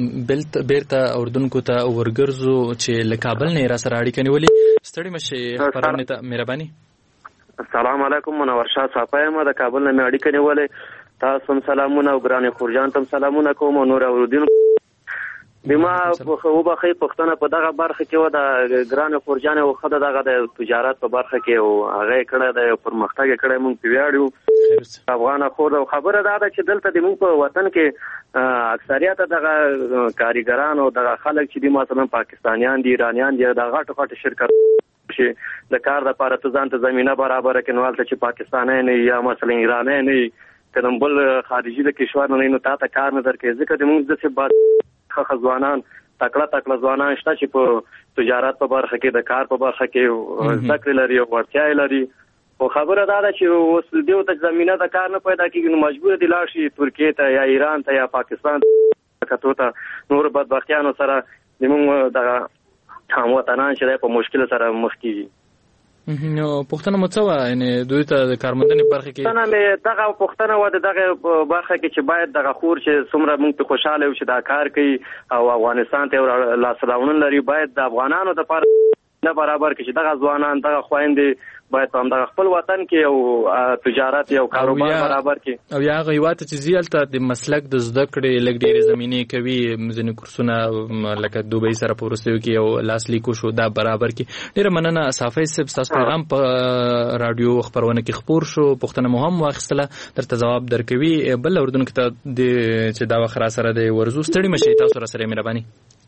بیرته اردن کو ته ورګرزو چې له کابل نه را سره اړیکه نیولې ستړي مشه خبرونه ته مهرباني. السلام علیکم منور شاه صاحب ما د کابل نه اړیکه نیولې تاسو سلامونه او ګران خورجان تم سلامونه کوم نور اوردین بما خو به پښتنه په دغه برخه کې و د ګران خورجان او خدای دغه د تجارت په برخه کې او هغه کړه د پرمختګ کړه مونږ پیاړو افغان خور خبره ده چې دلته د مونږ په وطن کې اکثریت دغه کاریګران او دغه خلک چې د مثلا پاکستانیان دي ایرانیان دي د غټ شرکت شي د کار لپاره ته ځان ته زمينه برابر کړي ته چې پاکستاني نه یا مثلا ایرانی نه کله بل خارجي د کشور نه نو تاسو کار نه درکې ځکه د مونږ د څه بعد ځوانان تکړه ځوانان شته چې په تجارت په برخه کې د کار په برخه کې ذکر لري او ورتیا لري او خبره دا ده چې اوس دیو ته زمينه د کار نه پیدا کیږي نو مجبور دي لاړ شي ترکیه ته یا ایران ته یا پاکستان ته ته نور بدبختیانو سره موږ د هموطنان چې په مشکل سره مخ کیږي. نو پښتنه مڅوا یعنی دوی ته د کارمندنې برخه کې پښتنه له دغه پښتنه و دغه برخه کې چې باید دغه خور چې څومره موږ ته خوشاله و چې دا کار کوي او افغانستان ته لاسراوړل لري باید د افغانانو لپاره نه برابر کې چې دغه ځوانان دغه خويندې باید هم د خپل وطن کې او تجارت او کاروبار برابر کې او یا غیوات چې زیالته د مسلک د زده کړې لګ ډېرې زمينې کوي ځینې کورسونه لکه دوبۍ سره پورستوي کې او لاس لیکو شو دا برابر کې ډېر مننه صافي صاحب تاسو پیغام په رادیو خبرونه کې خبر شو پښتنه مهم واخستله درته جواب درکوي بل اردن کې ته چې دا وخره سره د ورزو ستړي مشي تاسو سره مهرباني.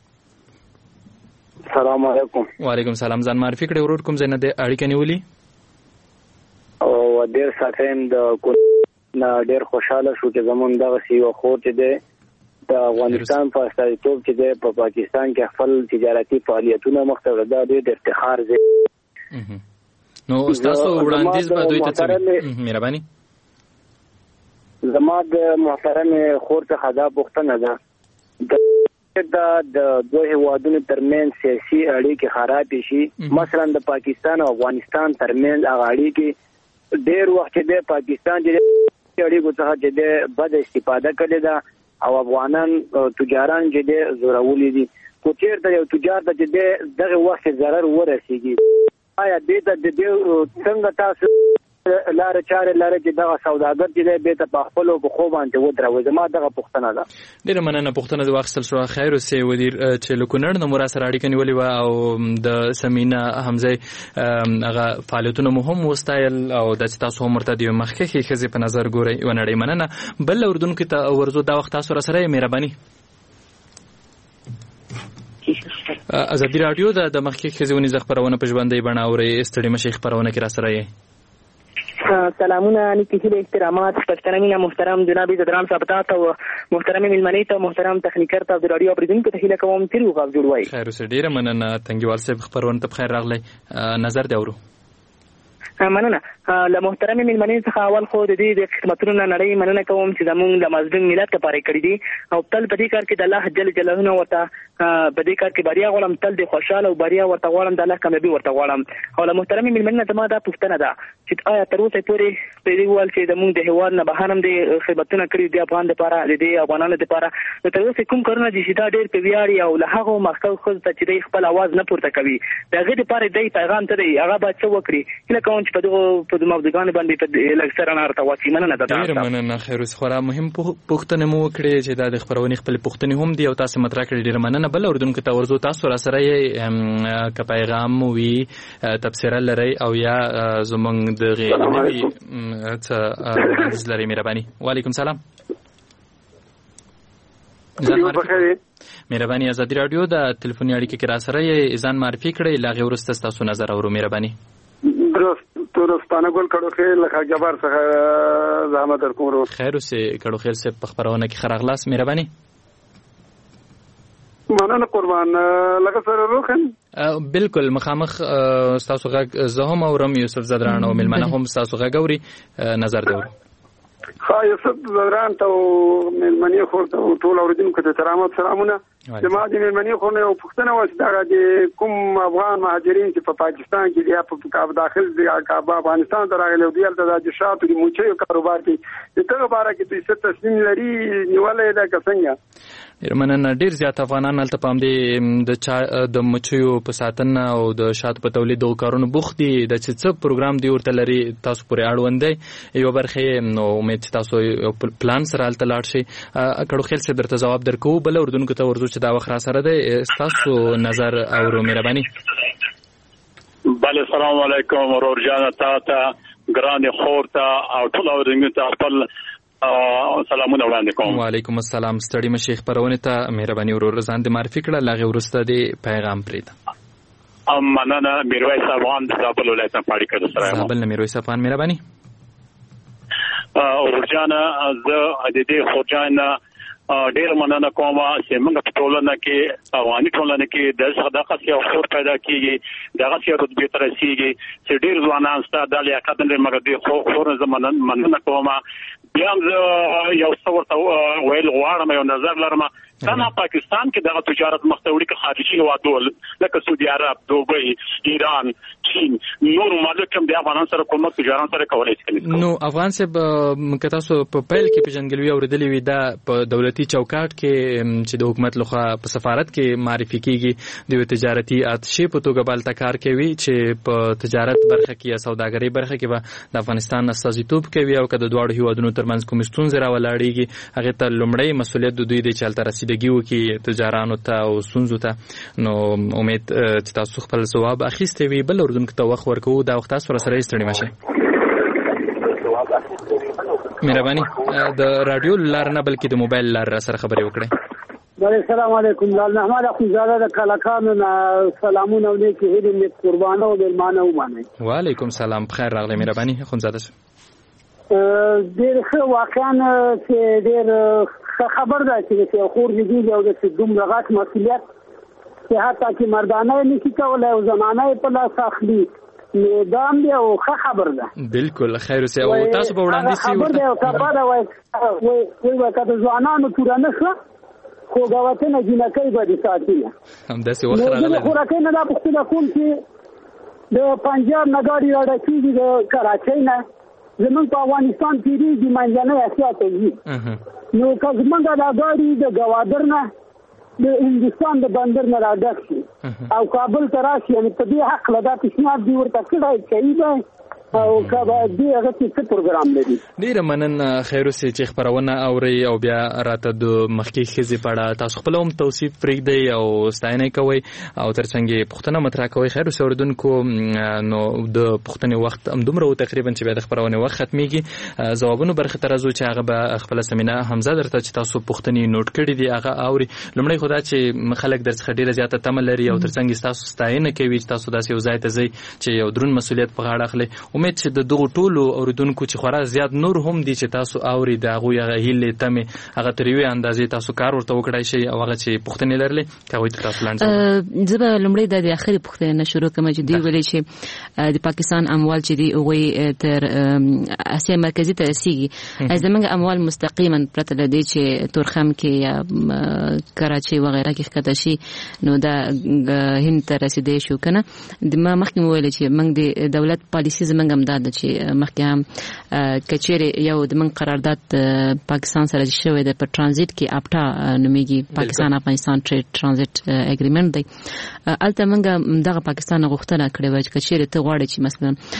السلام علیکم. وعلیکم السلام ځان معرفي کړئ ورور کوم ځای نه د اړیکه نیولې او ډېر ساتم د ډېر خوشاله شو چې زمونږ دغه یو خور چې دی د افغانستان په استازیتوب چې دی په پاکستان کې خپل تجارتي فعالیتونه مخته وړي دا ډېر افتخار دی. نو تاسو وړاندیز به دوی ته مهرباني زما د محترم خور څخه دا پوښتنه ده د دوه هیوادونو ترمنځ سیاسي اړیکې خراب شي مثلا د پاکستان او افغانستان ترمنځ هغه اړیکې ډېر وخت د پاکستان د اړیکو څخه چې د بد استفاده کړي دا او افغانان تجاران چې د زورولې دي کو چیرته یو تجار د دغه وخت ضرر ورسیږي آیا د څنګه تاسو لار چارې لاره چې دا سوداګر چې به ته په خپل او خو باندې ودروي زما دغه پښتنه ده. ډېر مننه پښتنه د واخصل شو خیر اوسې ودیر چې لکونړ نو مرا سره اړیکه نیولې و او د سمینا حمزه هغه فعالیتونه مهم وستایل او د تاسو هم مرتدی مخکې خزي په نظر ګوري و نړۍ مننه بل اردن کې ته ورزو دا وخت تاسو سره مهرباني. ازادي رادیو د مخکې خزونی خبرونه په ژوندۍ بڼه اوري ستړي مشي خبرونه کې را سره یې سلامونه نیکه احترامات پښتنمینه محترم جناب زدران صاحب ته او محترم ملمنې ته محترم تخنیکر ته د رادیو اوریدونکو ته هیله کوم چې روغ جوړوي. خیر اوسه ډیره مننه تنګیوال صاحب خبرونه ته بخیر راغلی نظر دی اورو مننه له محترم ملمنې څخه اول خو د دې خدمتونو نړۍ مننه کوم چې زموږ د مظلوم ملت لپاره کړی دي او تل په دې کار کې د الله جل جلاله ورته په دې کار کې بریا غواړم تل د خوشاله او بریا ورته غواړم د الله کامیابی ورته غواړم او له محترم ملمنې ته ما دا پوښتنه ده چې آیا تر اوسه پورې په دې ول چې زموږ د هیواد نه بهر هم د خدمتونه کړی دي افغان لپاره د دې افغانانو لپاره تر اوسه کوم کارونه دي چې دا ډېر په ویاړي او له هغه مخکې خو چې د خپل आवाज نه پورته کوي دا غي لپاره د پیغام ته دی هغه به څه وکړي کله کوم چې په دغه موضوعګان باندې په لکسره نه ارته واچي مننه ده. ډیر مننه خیر اوس خورا مهم پوښتنه مو وکړي چې دا د خبرونې خپل پوښتنې هم دي او تاسو مطرح کړی ډیر مننه بل اردوونکو ته ورزو تاسو را سره یې ک پیغام وی تفسیر لري او یا زمونږ د غیبی څه لري مهرباني. وعلیکم سلام مهرباني ازادي رادیو د ټلیفوني اړیکې کې را سره یې ځان معرفي کړئ لا غیر ورسته تاسو نظر اورو مهرباني. درستانه ګل کړو خیر لکه جبار څخه زحمت درکوم. خیر اوسه کړو خیر سه په خبرونه کې خراغلاس مهرباني. مننه قربان لکه سره روخن بالکل مخامخ تاسو غږ زه هم اورم یوسف زدران او ملمنه هم تاسو غږ اوري نظر دی یوسف زدران ته ملمنه خورته ټول اوریدونکو ته سلامونه زما د ملمنه خو نه پښتنه واسه د کوم افغان مهاجرین چې په پاکستان کې دی په داخل دی افغانستان ته راغلي او د شاتو د موچیو کاروبار کې د تر باره کې د ست تسلیم لري نیولې ده څنګه مننه ډیر زیات افغانان هلته پام دي د مچیو په ساتنه او د شاتو په تولید او کارونو بوخت دي د څه پروګرام دی ورته لري تاسو پورې اړوند دی یو برخه نو امید تاسو پلان سره هلته لاړ شي کړو خیل څه درته جواب درکو بل اردن کې ته ورزو چې دا وخت را سره دی تاسو نظر او مهرباني بله سلام علیکم ورور جان تا ګران خورته او ټول اورینګ ته خپل سلامونه وړاندې کوم. وعلیکم السلام. ستړي مشه خبرونه ته مهرباني ورور ځان د معرفي کړه لاغه ورسته دی پیغام پریدا. مننه میرویس افغان د زابل ولایت نه پاړی کړه سره. زابل نه میرویس افغان مهرباني. ورجانه زه د دې خورجان ډیر مننه کوم چې موږ په ټولنه کې افغاني ټولنه کې د صداقت یو خور پیدا کیږي دغه څه رتبه تر رسیږي چې ډیر ځوانان ستاسو د لیاقت لري مګر د خور زمانه مننه کوم بیا یو څه ورته ویل غواړم یو نظر لرم څنګه پاکستان کې دغه تجارت مختوري کې خارجي هوادول لکه سعودي عرب دوبۍ ایران چین نور ممالک هم د افغانان سره کومه تجارت سره کولای شي. نو افغان صاحب تاسو په پیل کې پیژنګلوي اوریدلې وي دا په دولتي چوکاټ کې چې د حکومت لخوا په سفارت کې معرفي کیږي د تجارتي اتشې په توګه بل تکار کوي چې په تجارت برخه کې یا سوداګرۍ برخه کې به د افغانستان استازیتوب کوي او کله دواړو هیوادونو ترمنځ کوم ستونزې راولاړېږي هغه ته لومړی مسؤلیت د دوی دی چې هلته رسیدګي وکړي تجارانو ته او ستونزو ته. نو امید چې تاسو خپل ځواب اخیستی وي بل اردن کې ته وخت ورکوو دا وخت تاسو سره ستړي مشه مهرباني د رادیو لار نه بلکې د موبایل لار سره خبرې وکړئ. السلام علیکم لال احمد اخوزاده د کلاکانو سلامونه ولیکي هدي می قربانو درمانه ومنه. وعلیکم سلام بخیر راغلی مهرباني اخوزاده ډېر ښه واقعا چې ډېر خبر ده چې خور دي او د دومره غټ مسؤلیت چې حتی چې مردانه نشي کولای او زمانه په لاس اخلي نظام دی او ښه خبر ده. بالکل خیر اوسه او تاسو په وړاندې سي خبر ده او کبا ده وای وکړه ځوانانو پورانه شو خو غوښتنه جنکې به دي ساتي هم داسې وخت راغلی خو راکې نه دا پښتنه کوم چې د پنجاب نګاری راډکی د کراچۍ نه زمون په افغانستان کې دی د منځنۍ اسیا ته ځي نو که زمونږ دا ګاډي د ګوادر نه د هندوستان د بندر نه راډک شي او کابل ته راشي یعنې په دې حق له دا پیشنهاد دي ورته کړی کوي او کبا دې هغه څه پروګرام لري. ډیره مننه خیر اوسې چې خبرونه اوري او بیا راته د مخکې ښځې په اړه تاسو خپل هم توصیف پرېږدئ او ستاینه کوئ او ترڅنګ پوښتنه مطرح کوئ. خیر اوسې اورېدونکو نو د پوښتنې وخت همدومره و تقریبا چې بیا د خپرونې وخت ختمیږي ځوابونو برخې ته راځو چې هغه به خپله سمینه حمزه درته چې تاسو پوښتنې نوټ کړي دي هغه اوري. لومړی خو دا چې خلک درڅخه ډیره زیاته تمه لري او ترڅنګ ستاسو ستاینه کوي چې تاسو داسې یو ځای ته ځئ چې یو دروند مسؤلیت په غاړه اخلئ. امید چې د دغو ټولو اوریدونکو چې خورا زیات نور هم دي چې تاسو اوري د هغوی هغه هیلې تمې هغه تر یوې اندازې تاسو کار ورته وکړای شئ او هغه چې پوښتنې لرلې هغوی ته تاسو لاندې زه به لومړی د اخري پوښتنې نه شروع کوم چې دوی ویلي چې د پاکستان اموال چې دي هغوی تر اسیا مرکزي ته رسیږي زموږ اموال مستقیما پرته له دې چې تورخم کې یا کراچۍ وغیره کې ښکته شي نو دا هند ته رسیدی شو که نه. ما مخکې مو ویلې چې موږ د دولت پالیسي زموږ هم دا ده چې مخکې هم کچېرې یو د موږ قرارداد پاکستان سره شوی دی په ټرانزیټ کې اپټا نومیږي پاکستان افغانستان ټریډ ټرانزیټ اګریمنټ دی. هلته موږ دغه پاکستان غوښتنه کړې وه چې کچېرې ته غواړې چې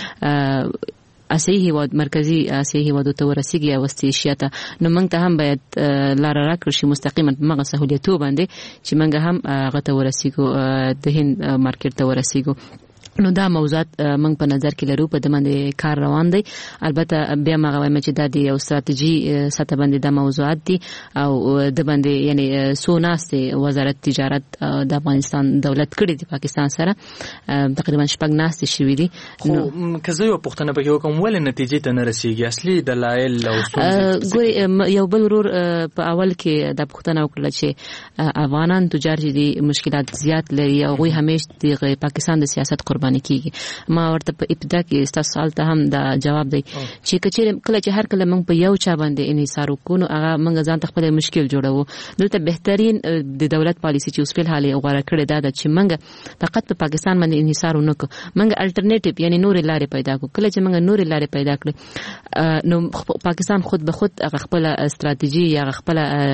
مثلا اسیایي هیواد مرکزي اسیایي هیوادو ته ورسیږي او وسطي ایشیا ته نو موږ ته هم باید لاره راکړل شي مستقیما په هغه سهولیتو باندې چې موږ هم هغه ته ورسیږو د هند مارکیټ ته ورسیږو. نو دا موضوعات موږ په نظر کې لرو، په د باندې کار روان دی. البته بیا ما وایم چې دا د یو ستراتیژي سطح باندې د موضوعات دي او د باندې یعنی سوناسته وزارت تجارت د افغانستان دولت کړي د پاکستان سره تقریبا شپږ ناسته شوې دي. نو کزه یو پښتنه به کوم ول نتیجې ته نه رسیږي، اصلي دلایل او ګوري یو بل ورور په اول کې د پښتنه وکړه چې افغانان تجار دي مشکلات زیات لري او غوي همیشه د پاکستان د سیاست قرباني کیږي. ما ورته په ابتدا کې تاسو سوال ته هم دا جواب دی چې کله چې هر کله موږ په یو چا باندې انحصار وکړو هغه موږ ځان ته خپل مشکل جوړو. دلته بهترین د دولت پالیسی چې اوس په حال غوړه کړې ده چې موږ فقط په پاکستان باندې انحصار ونه کړو، موږ الټرنیټیو یعنی نور لارې پیدا کړو. کله چې موږ نور لارې پیدا کړو نو پاکستان خود به خود خپل استراتیژي یا خپل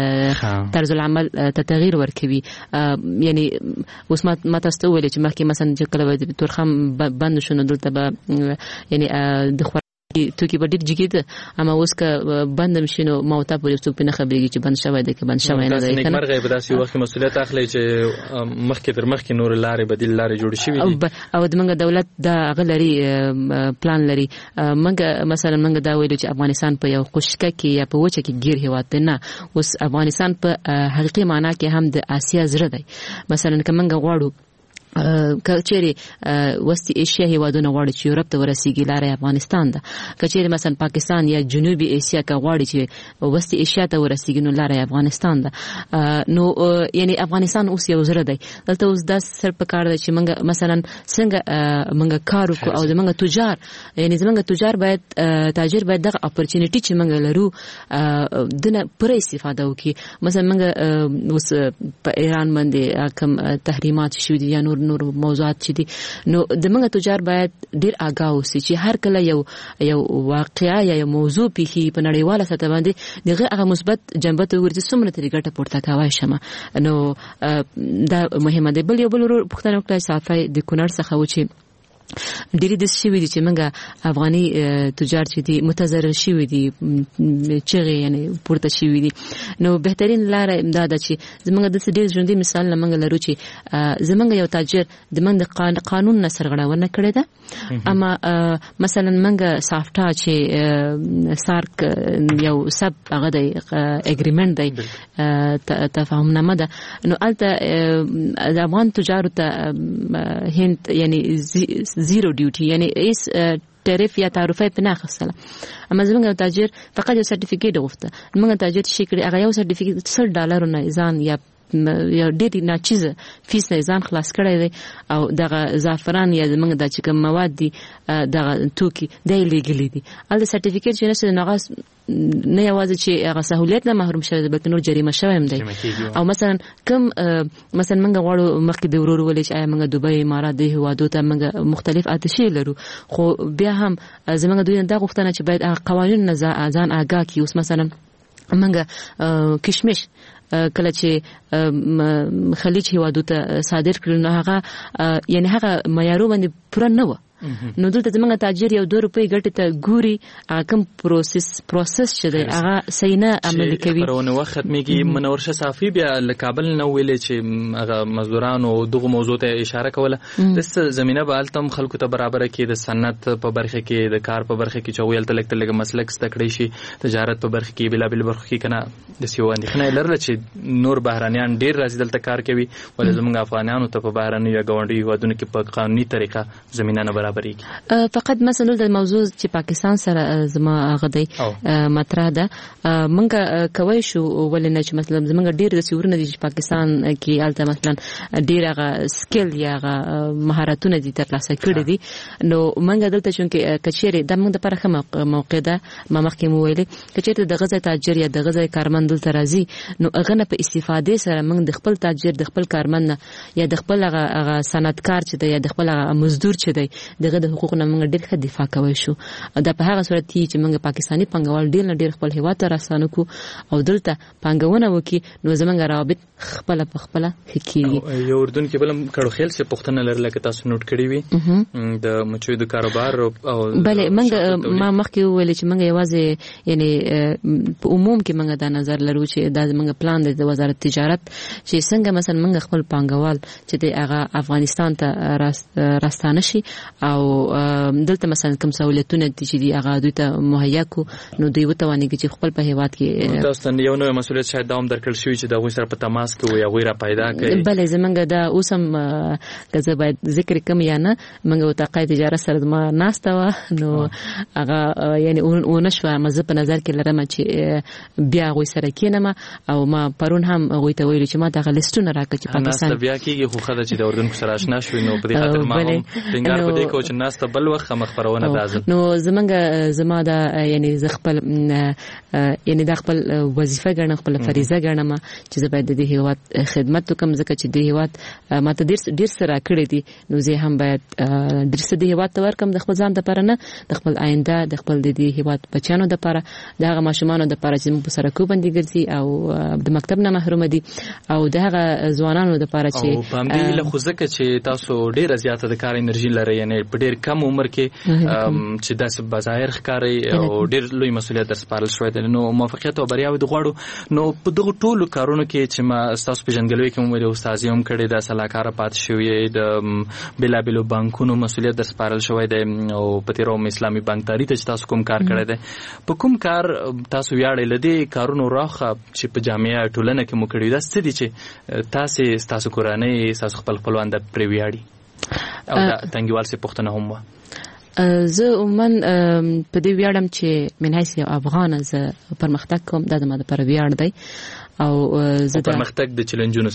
طرز العمل ته تغییر ورکوي. یعنی اوس ما تاسو ولې چې مخکې مثلا چې کله تورخم بند شونه دلته به یعنی د توکی په ډیر جګیده اما اوس که بند مشینو موته پورې څوک نه خبرېږي چې بند شوی دی که بند شوی نه دی. کنه مرغه به داسې وخت مسؤلیت اخلي چې مخکې تر مخکې نور لارې بدیل لارې جوړ شي او د منګه دولت دا غلري پلان لري. منګه مثلا منګه دا ویل چې افغانستان په یو خوشکه کې یا په وچه کې گیر هیواد نه، اوس افغانستان په حقيقي معنا کې هم د آسیا زړه دی. مثلا که منګه غواړو کچېری وستي ایشیا هیوادونه غواړي چې یورپ ته ورسیږي لارې افغانستان ده. کچېری مثلا پاکستان یا جنوبي ایشیا کا غواړي چې وستي ایشیا ته ورسیږي نو لارې افغانستان ده. نو یعنی افغانستان اوس یو زړه دی. دلته اوس د سر په کار دی چې موږ مثلا څنګه موږ کار وکړو او زموږ تجار یعنی زموږ تجار باید تاجر باید دغه اپورچونټی چې موږ لرو دنه پر استفاده وکړي. مثلا موږ اوس په ایران باندې کوم تحریمات شوي دي یا نور موضوعات چې دي نو د موږ تجار باید ډیر آگاه اوسي چې هر کله یو واقعیا یا یو موضوع پیخي په نړیواله سطح باندې دغه هغه مثبت جنبه ته ورته څومره طریقه پورته کوي شمه. نو دا مهمه ده. بل یو بل پښتنه وکړه صافي د کونړ څخه و چې ډېری د شوی دي چې موږ افغاني تجار چې دي متضرر شوی دي چې یعنی پورته شوی دي. نو بهترین لار امداد چې زموږ د ډېر ژوندۍ مثال موږ لرو چې زموږ یو تاجر د موږ د قانون نه سرغړونه کړې ده اما مثلا موږ سافټا چې سارک یو سب هغه د اګریمنت دی تفاهمنامه ده. نو البته د افغان تجارت ته هند یعنی زیرو ډیوټي یعنی ایس ټریف یا تعرفه په ناخصله. اما زموږ تاجر فقط یو سرټیفیکیټ غوښته. موږ تاجر شي کړی هغه یو سرټیفیکیټ $100 نه ځان یا ډېری ناچیزه فیس نه ځان خلاص کړی دی او دغه زعفران یا زموږ د چې کوم مواد دي دغه توکي دی لیګلی دي. ال سرټیفیکیټ چې نشته ناغاس نه یوازې چې هغه سہولیت نه محروم شوی بلکې نور جریمه شوی هم دی. او مثلا کوم مثلا موږ غواړو مخکې د ورور ولې چې موږ دوبۍ امارات د هوادو ته موږ مختلف آتشي لرو خو بیا هم زموږ دوی د غوښتنه چې باید قوانین نه ځان آگاه کی. اوس مثلا موږ کشمش کله چې خلیج هیوادو ته صادر کړل نو هغه یعنی هغه معیارو باندې پوره نه و. نو دلته زموږ تاجر یو 2 روپۍ ګټه ته ګوري کوم پروسس چې دی هغه صحیح نه عملي کوي. پرونه وخت میږي منور شه صافي بیا له کابل نه ویلې چې هغه مزدورانو دغه موضوع ته اشاره کوله د زمينه به التم خلکو ته برابر کې د صنعت په برخه کې د کار په برخه کې چویل تلک تلک مسلک ستکړی شي تجارت په برخه کې بلا بل برخه کې کنه د سیو اندخنه لرله چې نور بهرانيان ډیر راځي دلته کار کوي ول زموږ افغانانو ته په بهراني یا غونډي هوادونو کې په قانوني طریقه زمينه نه فقط مثلا د موضوع چې پاکستان سره زما غدي مطرح ده منګه کوي شو ولنه چې مثلا زمونږ ډیر د سیورونه دي چې پاکستان کې الته مثلا ډیر هغه سکل یا هغه مهارتونه دي ترلاسه کړي دي. نو منګه دلته چې کچېره د موږ د پرخه موقع ده ما مخکې مو ویلې کچېره د غزه تاجر یا د غزه کارمند دلته راځي نو هغه په استفاده سره موږ د خپل تاجر د خپل کارمند یا د خپل هغه صنعتکار چې دی یا د خپل مزدور چې دی دغه د حقوقو نه موږ ډېر ښه دفاع کوي شو دا په هغه صورت کې چې موږ پاکستاني پنګوال ډېر نه ډېر خپل هیواد ته راستانه کو او دلته پنګونه وکي نو زمونږ روابط خپل په خپل کیږي. یو اردن کې بلم کړو خیل څه پښتنه لرله که تاسو نوٹ کړی وي د مچوي د کاروبار او بله موږ ما مخکې ویل چې موږ یوازې یعنی په عموم کې موږ دا نظر لرو چې دا موږ پلان د وزارت تجارت چې څنګه مثلا موږ خپل پنګوال چې د هغه افغانستان ته راستانه شي او دلته مثلا کوم سہولتونه چې دی هغه دوی ته مهیا کو نو دوی وتوانیږي چې خپل په هیواد کې تاسو ته یو نوې مسؤلیت شاید دوام درکړل شوی چې دا غوښتل سره په تماس کې وي هغه را پیدا کړي. بله زمونږ دا اوسم که زه باید ذکر کوم یا نه موږ وتاقای تجارت سره ما ناسته وه نو هغه یعنی ونه شوه مزه په نظر کې لرم چې بیا هغوی سره کینم او ما پرون هم هغوی ته ویلو چې ما دغه لیسټونه راکړه چې پاکستان ناسته بیا کېږي خو ښه ده چې د اردن سره اشنا شوي نو په دې خاطر ما هم ټینګار په دې کوو چې ناسته بل وخت خامخ خپرونه دا ځل نو زما دا یعنی زه خپل یعنی دا خپل وظیفه ګڼم خپل فریضه ګڼم چې زه باید د دې هیواد خدمت وکړم ځکه چې د هیواد ماته ډېر څه راکړي دي نو زه هم باید ډېر څه د هیواد ته ورکړم د خپل ځان دپاره نه د خپل آینده د خپل د دې هیواد بچیانو دپاره د هغه ماشومانو دپاره چې موږ په سړکو باندې ګرځي او د مکتب نه محرومه دي او د هغه ځوانانو دپاره چې او په همدې هیله خو ځکه چې تاسو ډېره زیاته د کار انرژي لرئ یعنې په ډېر کم عمر کې چې داسې بظاهر ښکارئ او ډېر لوی مسؤلیت در سپارل شوی دی نو موفقیت او بریاوې د غواړو نو په دغو ټولو کارونو کې چې ما ستاسو پېژندګلوۍ کې مو استازي هم کړې ده سلاکاره پاتې شوې د بېلابېلو بانکونو مسؤلیت در سپارل شوی دی او په تېره اسلامي بانکداري ته چې تاسو کوم کار کړی دی په کوم کار تاسو ویاړئ له دې کارونو راخه چې په جامعه ټولنه کې مو کړي دا څه دي چې تاسې ستاسو کورنۍ ستاسو خپل خپلوان در پرې ویاړي او دا تنګیوال سې پوښتنه هم وه زه عموما په دې ویاړم چې من حیث یو افغانه زه پرمختګ کوم دا زما دپاره ویاړ دی او زه د پرمختګ د چیلنجونو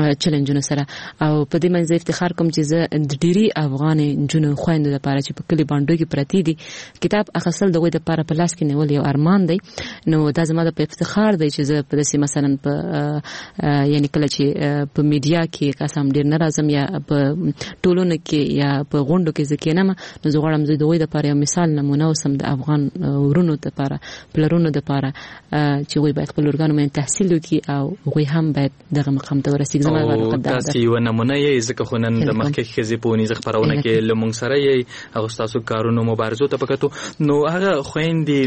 سره او په دې باندې افتخار کوم چې زه د ډېری افغان نجونو خویندو لپاره چې په کلی باندې کې پراتی دي کتاب اخیستل د غوی لپاره په لاس کې نیول یو ارمان دی نو دا زما د افتخار دی چې زه په داسې مثلا په یعنی کله چې په میډیا کې قسم ډېر نه راځم یا په ټولنه کې یا په غونډو کې زه کینم نو زه غواړم زه د غوی لپاره یو مثال نمونه اوسم د افغان ورونو لپاره پلرونو لپاره چې غوی باید خپل ورګانو باندې تحصیل وکړي او غوی هم باید دغه مقام ته ورسیږي زما او تاسو یو نمونه یې ځکه خو نن د مخکې ښځې په ونیزه خپرونه کې له موږ سره یې هغه ستاسو کارونو مبارزو ته پکتو نو هغه خویندې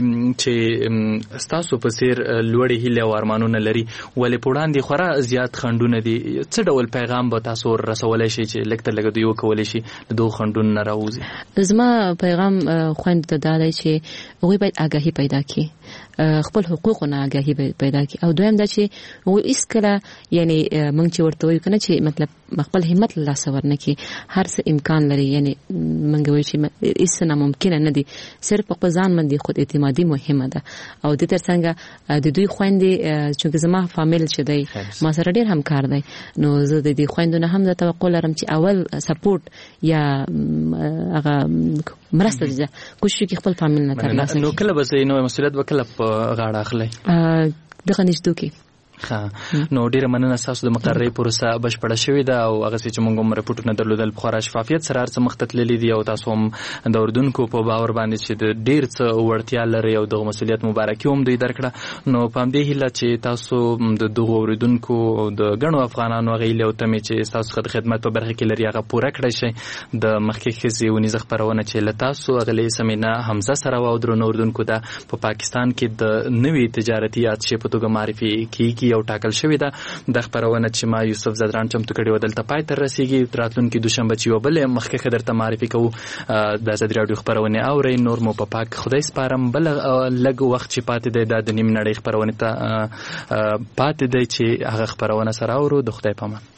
چې ستاسو په څیر لوړې هیلې او ارمانونه لري ولې په وړاندې خورا زیات خنډونه دي څه ډول پیغام به تاسو رسولی شي چې لږ تر لږه دوی وکولی شي د دغو خنډونو نه راوځي زما پیغام خویندو ته دا دی چې هغوی باید آګاهي پیدا کړي خپل حقوقو نه آګاهي پیدا کړي او دویم دا چې هغوی هېڅکله یعنی موږ چې ورته وایو که نه چې مطلب خپل همت له لاسه ورنکړي هر څه امکان لري یعنی موږ وایو چې هېڅ څه ناممکنه نه دي صرف په خپل ځان باندې خود اعتمادي مهمه ده او دې تر څنګه د دوی خویندې چونکې زما فامیل چې دی ما سره ډېر همکار دی نو زه د دې خویندو نه هم زه توقع لرم چې اول سپورټ یا هغه مرسته ده کوشش وکړي خپل فامیل نه ترلاسه کړي نو کله به زه نوی مسؤلیت به کله په غاړه اخلئ دغه نږدو کې نو ډیره مننه تاسو د مقررې پروسه بشپړه شوې ده او هغه چې موږ هم رپورټونه درلودل په خورا شفافیت سره هر څه مخ ته تللي دي او تاسو هم د اردوونکو په باور باندې چې د ډیر څه وړتیا لري او دغه مسؤلیت مبارکي هم دوی درکړه نو په همدې هیله چې تاسو د دغو اردوونکو او د ګڼو افغانانو هغه هیلې او تمې چې ستاسو خدمت په برخه کې لري هغه پوره کړی شي د مخکې ښځې ونیزه خپرونه چې له تاسو اغلې سمینا حمزه سره او درنو اردوونکو ده په پاکستان کې د نوي تجارتي اتشې په توګه معرفي کیږي او ټاکل شوې ده د خپرونه چې ما یوسف زدران چمتو کړې و دلته پای ته رسیږي راتلونکي دوشنبه چې یوه بلې مخکې درته معرفي کوو د ازادي راډیو خپرونې اورئ نور مو په پاک خدای سپارم بله لږ وخت چې پاتې دی دا د نیم نړۍ خپرونې ته پاتې دی چې هغه خپرونه سره اورو د خدای په امان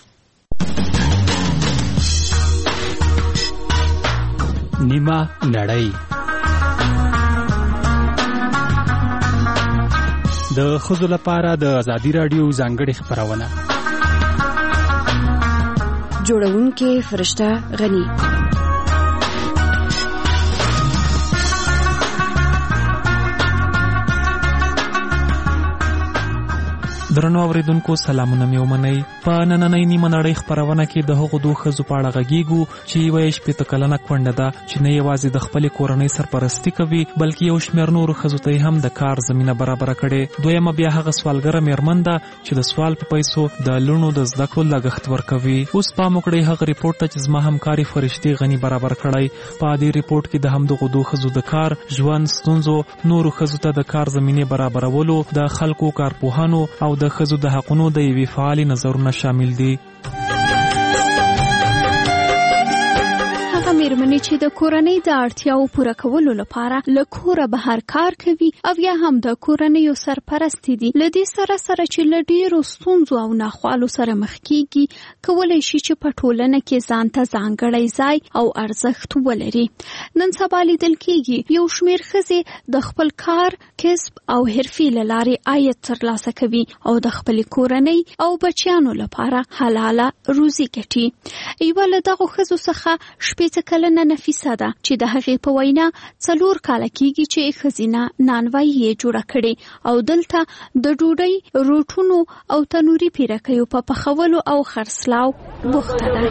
نیمه نړۍ د ښځو لپاره د ازادي راډیو ځانګړې خپرونه جوړونکې فرشته غني درنو اوریدونکو سلامونه مې ومنئ. په نننۍ نیمه نړۍ خپرونه کې د هغو دوه ښځو په اړه غږیږو چې یوه یې 80 کلنه کونډه ده چې نه یوازې د خپلې کورنۍ سرپرستي کوي بلکې یو شمېر نورو ښځو ته هم د کار زمینه برابره کړې. دویمه بیا هغه سوالګره مېرمن ده چې د سوال په پیسو د لوڼو د زده کړو لګښت ورکوي. اوس پام وکړئ هغه ریپورټ ته چې زما همکاري فرشتي غني برابر کړی. په دې ریپورټ کې د همدغو دوه ښځو د کار ژوند ستونزو، نورو ښځو ته د کار زمینې برابرولو، د خلکو کارپوهانو او د ښځو د حقونو د یوې فعالې نظرونه شامل دي. مېرمنې چې د کورنۍ د اړتیاو پوره کولو لپاره له کوره بهر کار کوي او یا هم د کورنۍ سرپرستی دي، له دې سره چې له ډېرو ستونزو او ناخوالو سره مخ کیږي، کولی شي چې په ټولنه کې ځان ته ځانګړی ځای او ارزښت ولري. نن سبا لیدل کیږي یو شمېر ښځې د خپل کار، کسب او حرفې له لارې عاید ترلاسه کوي او د خپلې کورنۍ او بچیانو لپاره حلاله روزي ګټي. یوه له دغو ښځو څخه 80 کلنه نفیسه ده چې د هغې په وینا 4 کاله کېږي چې ښځینه نانوایي یې جوړه کړې او دلته د ډوډۍ، روټونو او تنوري پیرکیو په پخولو او خرڅلاو بوخته ده.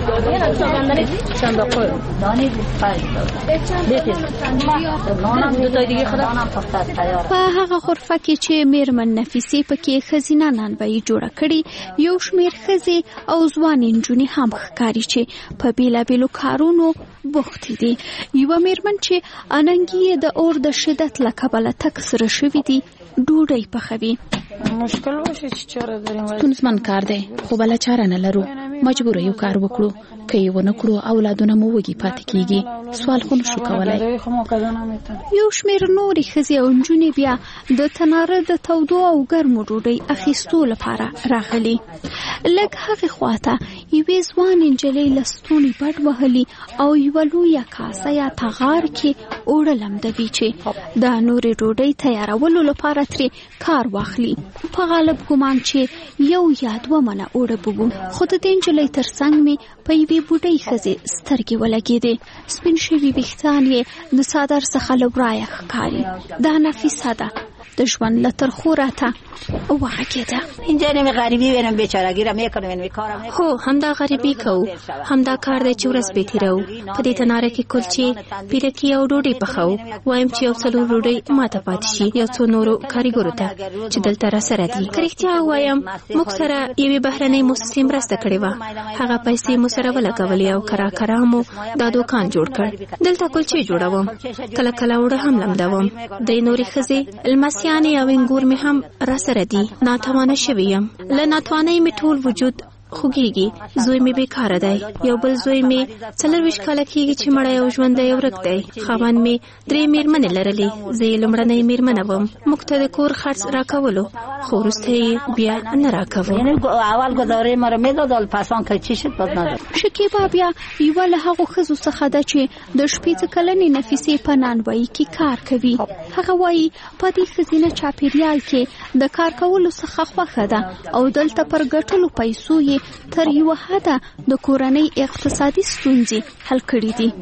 په هغه غرفه کې چې مېرمن نفیسې پکې ښځینه نانوایي جوړه کړې، یو شمېر ښځې او ځوانې نجونې هم ښکاري چې په بېلابېلو کارونو بوختې دي. یوه مېرمن چې اننګي یې د اور د شدت له کبله تک سره شوي دي، ډوډۍ پخوي. ستونزمن کار دی خو بله چاره نه لرو، مجبور یو کار وکړو، که یې ونه کړو اولادونه مو وږي پاتې کیږي، سوال خو نشو کولی. یو شمېر نورې ښځې او نجونې بیا د تناره د تودو او ګرمو ډوډۍ اخیستو لپاره راغلي. لږ هغې خواته یوې ځوانې نجلۍ له ستوني بډ وهلي او یوه لویه کاسه یا تغار کې اوړه لمدوي چې د نورې ډوډۍ تیارولو لپاره ترې کار واخلي. په غالب ګمان چې 1 یا 2 منه اوړه بوبو، خو د دې نجلۍ تر څنګ مې په یوې بوډۍ ښځې سترګې ولګېدې. سپین شوي ویښتان یې د څادر څخه له ورایه ښکاري. دا نفیسه ده، د ژوند له ترخو راته وغږېده. هو همدا غریبي کوو، همدا کار دی چې ورځ به تېروو. په دې تناره کې کلچې، پیرکي او ډوډۍ پخوو. وایم چې یو 4 ډوډۍ ماته پاتې شي یو څو نورو کاریګرو ته چې دلته راسره دي. که رښتیا ووایم موږ سره یوې بهرنۍ موسسې مرسته کړې وه، هغه پیسې مو سره ولګولې او کرا مو دا دوکان جوړ کړ. دلته کلچې جوړوم، کله کله اوړه هم لمدوم. د نورې ښځې لمسیانې او انګور مې هم راسره دي. ناتوانه شوې یم، له ناتوانۍ مې ټول وجود خوږیږي. زوی مې بیکاره دی، یو بل زوی مې 24 کاله کېږي چې مړی او ژوندی ورک دی. خاوند مې 3 مېرمنې لرلې، زه یې لومړنۍ مېرمنه وم. موږ ته د کور خرڅ راکولو، خو وروسته یې بیا نه راکوو. شکیبا بیا یوه له هغو ښځو څخه ده چې د 80 کلنې نفیسې په نانوایي کې کار کوي. هغه وایي په دې ښځینه چاپېریال کې د کار کولو څخه خوښه ده او دلته پر ګټلو پیسو یې تر یوه حده د کورنۍ اقتصادي ستونزې حل کړي دي.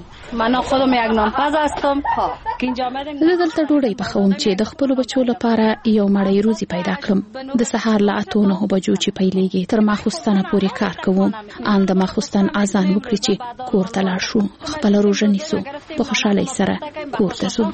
زه دلته ډوډۍ پخوم چې د خپلو بچو لپاره یو مړۍ روزي پیدا کړم. د سهار له 8-9 بجو چې پیلېږي تر ماخوستنه پورې کار کوم. ان د ماخوستن اذان وکړي چې کور ته لاړ شو، خپل روژه نیسو، په خوشحالۍ سره کور ته ځو.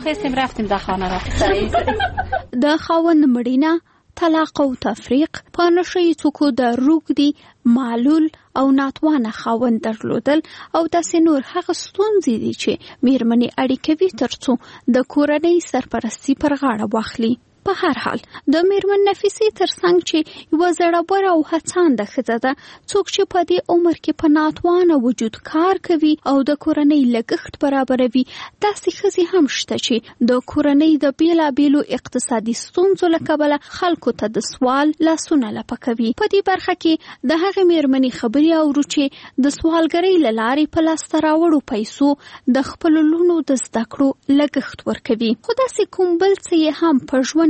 د خاوند مړینه، طلاق او تفریق، په نشه یي توکو د روږدي، معلول او ناتوانه خاوند درلودل او داسې نور هغه ستونزې دي چې مېرمنې اړې کوي ترڅو د کورنۍ سرپرستي پر غاړه واخلي. په هر حال د مېرمن نفیسې ترڅنګ چې یوه زړوره او هڅانده ښځه ده، څوک چې په دې عمر کې په ناتوانه وجود کار کوي او د کورنۍ لګښت برابروي، داسې ښځې هم شته چې د کورنۍ د بېلابېلو اقتصادي ستونزو له کبله خلکو ته د سوال لاسونه لپه کوي. په دې برخه کې د هغې مېرمنې خبرې اورو چې د سوالګرۍ له لارې په لاسته راوړو پیسو د خپلو لوڼو د زده کړو لګښت ورکوي. خو داسې کوم بل څه یې هم په ژوند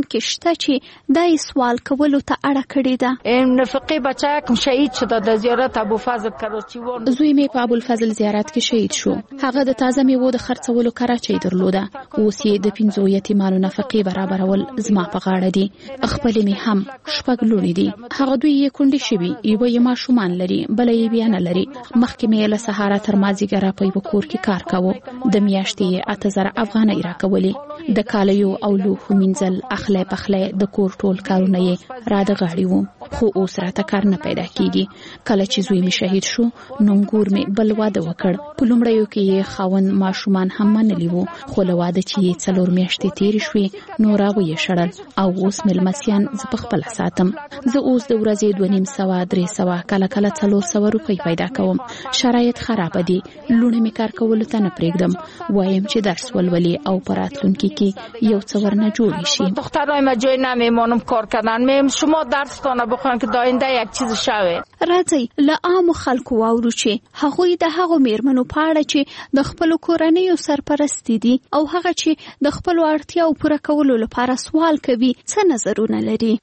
کې شته چې دا سوال کولو ته اړه کړې ده. نفقه بچا کوم شهید شو د زیارت ابو فضل کراچي و. زوی مې په ابو الفضل زیارت کې شهید شو. هغه د تازه میوو د خرڅولو کراچي درلوده. اوس یې د 5 یتیمانو نفقه برابرول زما په غاړه دي. خپل مې هم 6 لونی دي. هغه دوی یې کونډې شوي، یو یې ماشومان لري، بل یې بیا نه لري. مخکې مې له سهاره تر مازیګره په یو کور کې کار کاوه. د میاشتې 8000 افغانۍ راکولې. د کالیو او لوښو مینځل، اخلی پخلی، د کور ټول کارونه یې را د غاړې وو. خو اوس راته کار نه پیدا کیږي. کله چې زوی مې شهید شو نو ګور مې بل واده وکړ. په لومړیو کې یې خاوند ماشومان هم منلی وو، خو له واده چې یې 4 میاشتې تېرې شوې نو راویې شړل او اوس مېلمسیان زه په خپله ساتم. زه اوس د ورځې 250-300 کله 400 روپۍ پیدا کوم. شرایط خراب دي، لونه مې کار کولو ته نه پرېږدم. وایم چې درس ولولي او په راتلونکي کې یو څه ورنه جوړ شي. دخترای ما جای نمیمانم کار کردن. میم شما درستانه بخوان که داینده یک چیز شوه. راځي له عامو خلکو واورو چې هغوی د هغو میرمنو په اړه چې د خپلو کورنیو سرپرستی دي او هغه چې د خپلو اړتیاو پوره کولو لپاره سوال کوي څه نظرونه لري.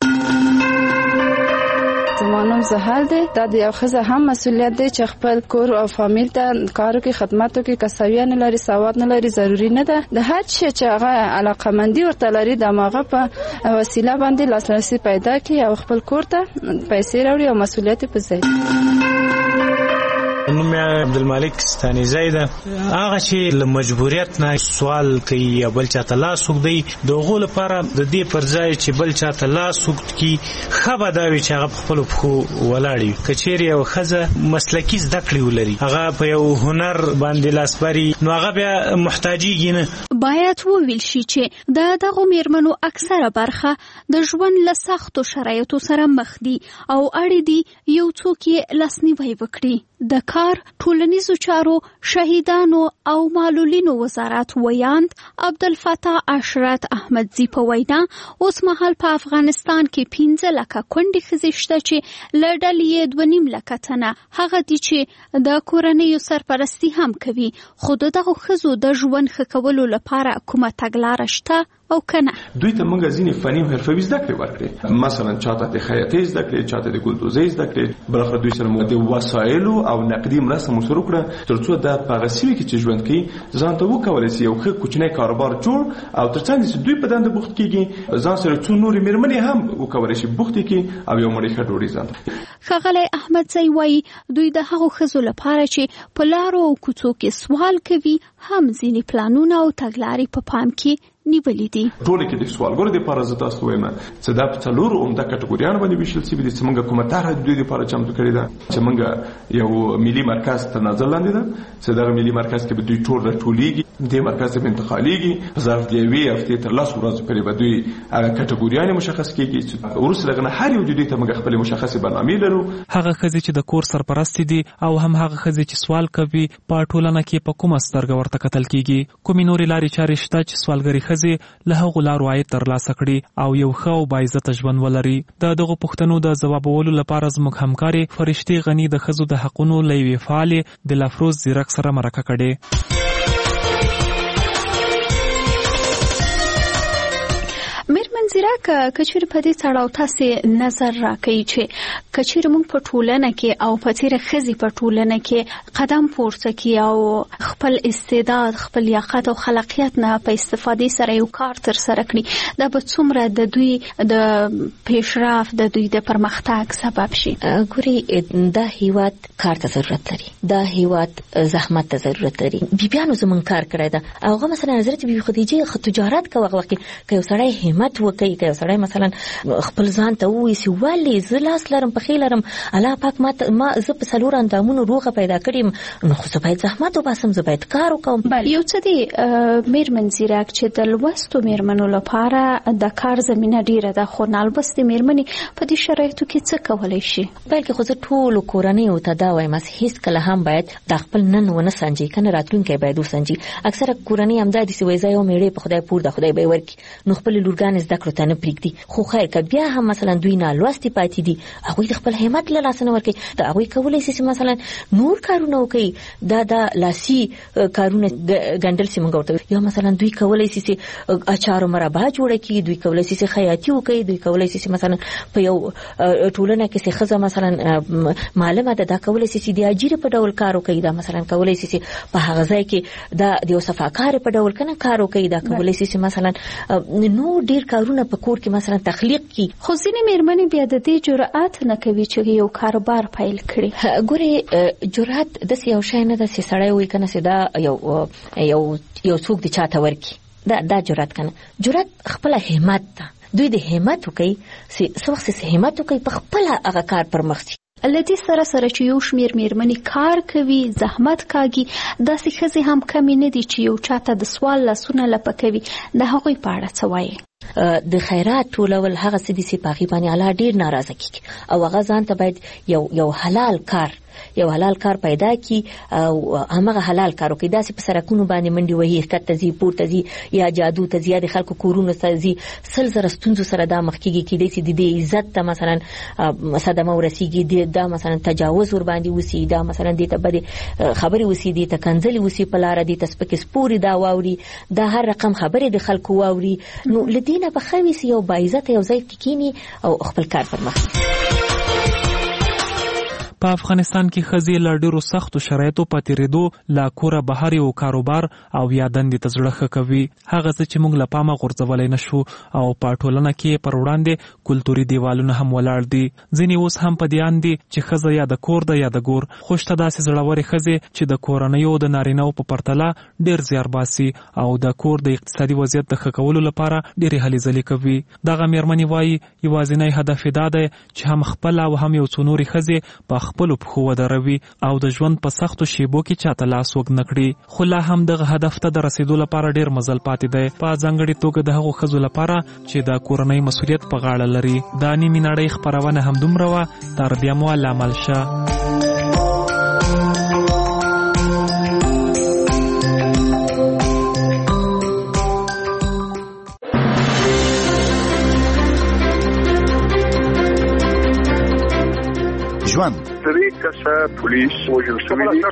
زمانم زهر دی. دا د یو ښځه هم مسؤلیت دی چې خپل کور او فامیل ته کارو کې خدماتو کې کسویه نه لري، سواد نه لري، ضروری نه ده. د هر شي چې هغه علاقمندي ورته لري د هغه په وسیله باندې لاسرسي پیدا کړي او خپل کور ته پیسې راوړي او مسؤلیت په ځای. نوم یې عبدالمالک ستانیزی ده. هغه چې له مجبوریت نه سوال کوي یا بل چاته لاس اوږدوي، د هغو لپاره د دې پر ځای چې بل چاته لاس اوږد کړي ښه به دا وي چې هغه په خپلو پښو ولاړ وي. که چیرې یوه ښځه مسلکي زده کړې ولري، هغه په یو هنر باندې لاس بري، نو هغه بیا محتاجېږي نه. باید وویل شي چې د دغو میرمنو اکثره برخه د ژوند له سختو شرایطو سره مخ دي او اړ دي یو څوک یې لاسنیوی وکړي. د کار، ټولنیزو چارو، شهیدانو او معلولینو وزارت ویاند عبدالفتاح اشرت احمدزی په وینا اوس مهال په افغانستان کې 15 لکه کونډې ښځې شته چې له ډلې یې 2.5 لکه تنه هغه دي چې د کورنیو سرپرستی هم کوي. خو د دغو ښځو د ژوند ښه کولو لپاره کومه تګلاره شته او کنه؟ دوی ته موږ ځینې فني او حرفوي زده کړې ورکړې. مثلا چاته د خیاطۍ زده کړې، چاته د ګلدوزۍ زده کړې. بل خو دوی سره موږ د وسایلو او نقدي مرسته مو سره وکړه ترڅو د پاغسیوي کې چې ژوند کوي ځان ته وکولای شي یو ښه کوچنی کاروبار جوړ او ترڅنګ چې دوی په دنده بوخت کیږي ځان سره څو نورې میرمنې هم وکولای شي بوخت کیږي او یو مړی ښه ډوډۍ ځان. ښاغلی احمدزی وایي دوی د هغو ښځو لپاره چې په لارو او کوڅو کې سوال کوي هم ځینې پلانونه او تګلارې په پام کې نیولې دي. ټول کې د سوالګرو لپاره زه تاسو وایم چې دا په څلورو عمده کټګوریانو باندې ویشل شوی دي چې موږ کومه طرح د دوی لپاره چمتو کړې ده چې موږ یو ملي مرکز ته نظر لاندې ده چې دا ملي مرکز کې به دوی ټول راټولېږي. د مرکز ته انتقالېږي په ظرف د یوې هفتې تر 10 ورځې پورې به دوی هغه کټګوریانې مشخص کېږي چې وروسته دغه نه هر یو دوی ته موږ خپلې مشخصې برنامې لرو. هغه ښځې چې د کور سرپرستې دي او هم هغه ښځې چې سوال کوي په ټولنه کې په کومه سترګه ورته کتل کېږي. کومې نورې لارې چارې شته چې سوالګرې ښځې له هغو لارو عاید ترلاسه کړي او یو ښه او باعزته ژوند ولري؟ د دغو پوښتنو د ځوابولو لپاره زموږ همکارې فرشتې غني د ښځو د حقونو له یوې فعالې دلافروز زیرک سره مرکه کړې. میرمن زیرک کچیر په دې تړاو تاسو نظر راکړئ چې کچیر موږ په ټولنه کې او په تیر ښځې په ټولنه کې قدم پورته کړي او خپل استعداد، خپل لیاقت او خلاقیت نه په استفادې سره یو کار تر سره کړي، دا به څومره د دوی د پیشرفت، د دوی د پرمختګ سبب شي؟ ګوري دا هیواد کار ته ضرورت لري، دا هیواد زحمت ته ضرورت لري. بیبیانو زمون کار کړی ده. هغه مثلا حضرت بیبي خدیجه تجارت کوي، هغه کې یو سړی همت وکړي، که یو سړی مثلا خپل ځان ته وویسي ولې زه لاس لرم پښې لرم، الله پاک ما زه په 4 اندامونو روغه پیدا کړم، نو خو زه باید زحمت وباسم، زه باید کار وکړم. یو څه دی میرمن زیرک چې د لوستو میرمنو لپاره د کار زمینه ډیره ده، خو نالوستې میرمنې په دې شرایطو کې څه کولی شي؟ بلکې خو زه ټولو کورنیو ته دا وایم هیڅ کله هم باید د خپل نن ونه سنجي، کنه راتلونکی باید وسنجي. اکثره کورنۍ همدا دي چې وایي زه یو میړې په خدای پور ده، خدای به یې ورکړي، نو خپلې لورګانې زده کړو ته ته نه پریږدي. خو خیر که بیا هم مثلا دوی نالوستي پاتې دي هغوی د خپل همت له لاسه نه ورکوي. د هغوی کولی شي مثلا نور کارونه وکړي دا لاسي کارونه ګنډل چې موږ ورته یا مثلا دوی کولی شي چې اچار مربا جوړه کړي، دوی کولی شي خیاطي وکړي، دوی کولی شي مثلا په یو ټولنه کې چې ښځه مثلا معلومه ده دا کولی شي چې د اجیر په ډول کار وکړي، دا مثلا کولی شي چې په هغه ځای کې دا د یو صفاکار په ډول کنه کار وکړي، دا کولی شي چې مثلا نو ډیر کارونه په کور کې مثلا تخلیق کړي. خو ځینې مېرمنې بیا د دې جرأت نه کوي چې یو کاروبار پیل کړي. ګورې جرأت داسې یو شی نه ده چې سړی وایي کنه چې دا یو څوک د چاته ورکړي، دا جرأت کنه. جرأت خپله همت ده. دوی د همت وکړي څه وخت چې همت وکړي په خپله هغه کار پر مخ ځي. لدې سره چې یو شمیر مېرمنې کار کوي، زحمت کاږي، داسې ښځې هم کمې نه دي چې یو چاته د سوال لاسونه لپه کوي. د هغوی په اړه څه وایي؟ د خیرات ټولول هغه څه دي چې په هغې باندې الله ډېر ناراضه کېږي او هغه ځان ته باید یو حلال کار پیدا کړي او همغه حلال کار وکړي. داسې په سړکونو باندې منډې وهي، ښکته ځي، پورته ځي، یا جادو ته ځي، یا د خلکو کورونو ته ځي، 100,000 ستونزو سره دا مخ کېږي. کېدای شي د دې عزت ته مثلا صدمه ورسېږي، دا مثلا تجاوز ور باندې وسي، دا مثلا دې ته بدې خبرې وسي، دې ته کنځلې وسي په لاره، دې ته سپکې سپورې دا واوري، دا هر رقم خبرې د خلکو واوري. نو له دې نه به ښه وي چې یو باعزته یو ځای کې کښېني او خپل کار پر مخ. په افغانستان کې ښځې له ډېرو سختو شرایطو په تېرېدو له کوره بهر یو کاروبار او یا دندې ته زړه ښه کوي. هغه څه چې موږ له پامه غورځولی نه شو او په ټولنه کې پر وړاندې کلتوري دیوالونه هم ولاړ دي. ځینې اوس هم په دې اند دي چې ښځه یا د کور ده یا د ګور. خو شته داسې زړورې ښځې چې د کورنیو د نارینهو په پرتله ډېر زیار باسي او د کور د اقتصادي وضعیت د ښه کولو لپاره ډېرې هلې ځلې کوي. دغه مېرمنې وایي یوازینی هدف یې دا دی چې هم خپل او هم یو څو نورې ښځې په خپلو پښو ودروي او د ژوند په سختو شیبو کې چاته لاس وږ نه کړي. خو لا هم دغه هدف ته د رسیدو لپاره ډېر مزل پاتې دی، په ځانګړې توګه د هغو ښځو لپاره چې د کورنۍ مسؤلیت په غاړه لري. دا نیمې نړۍ خپرونه همدومره وه. تر بیا مو الله مل شه. ژوند پولیس وجل شوی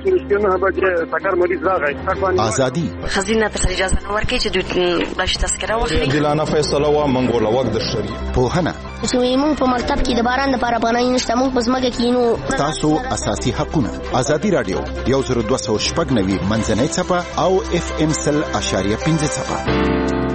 ازادي خزینه ته اجازه نه ورکړي چې دوی بلش تذکره واخلي. دلانه فیصله وا منګول وخت د شری پوهنه چې موږ په مکتب کې د باران لپاره پناه نشته، موږ په ځمکه کې نو تاسو اساسي حقونه. ازادي رادیو 102.9 منځنۍ چپه او FM 100.5 چپه.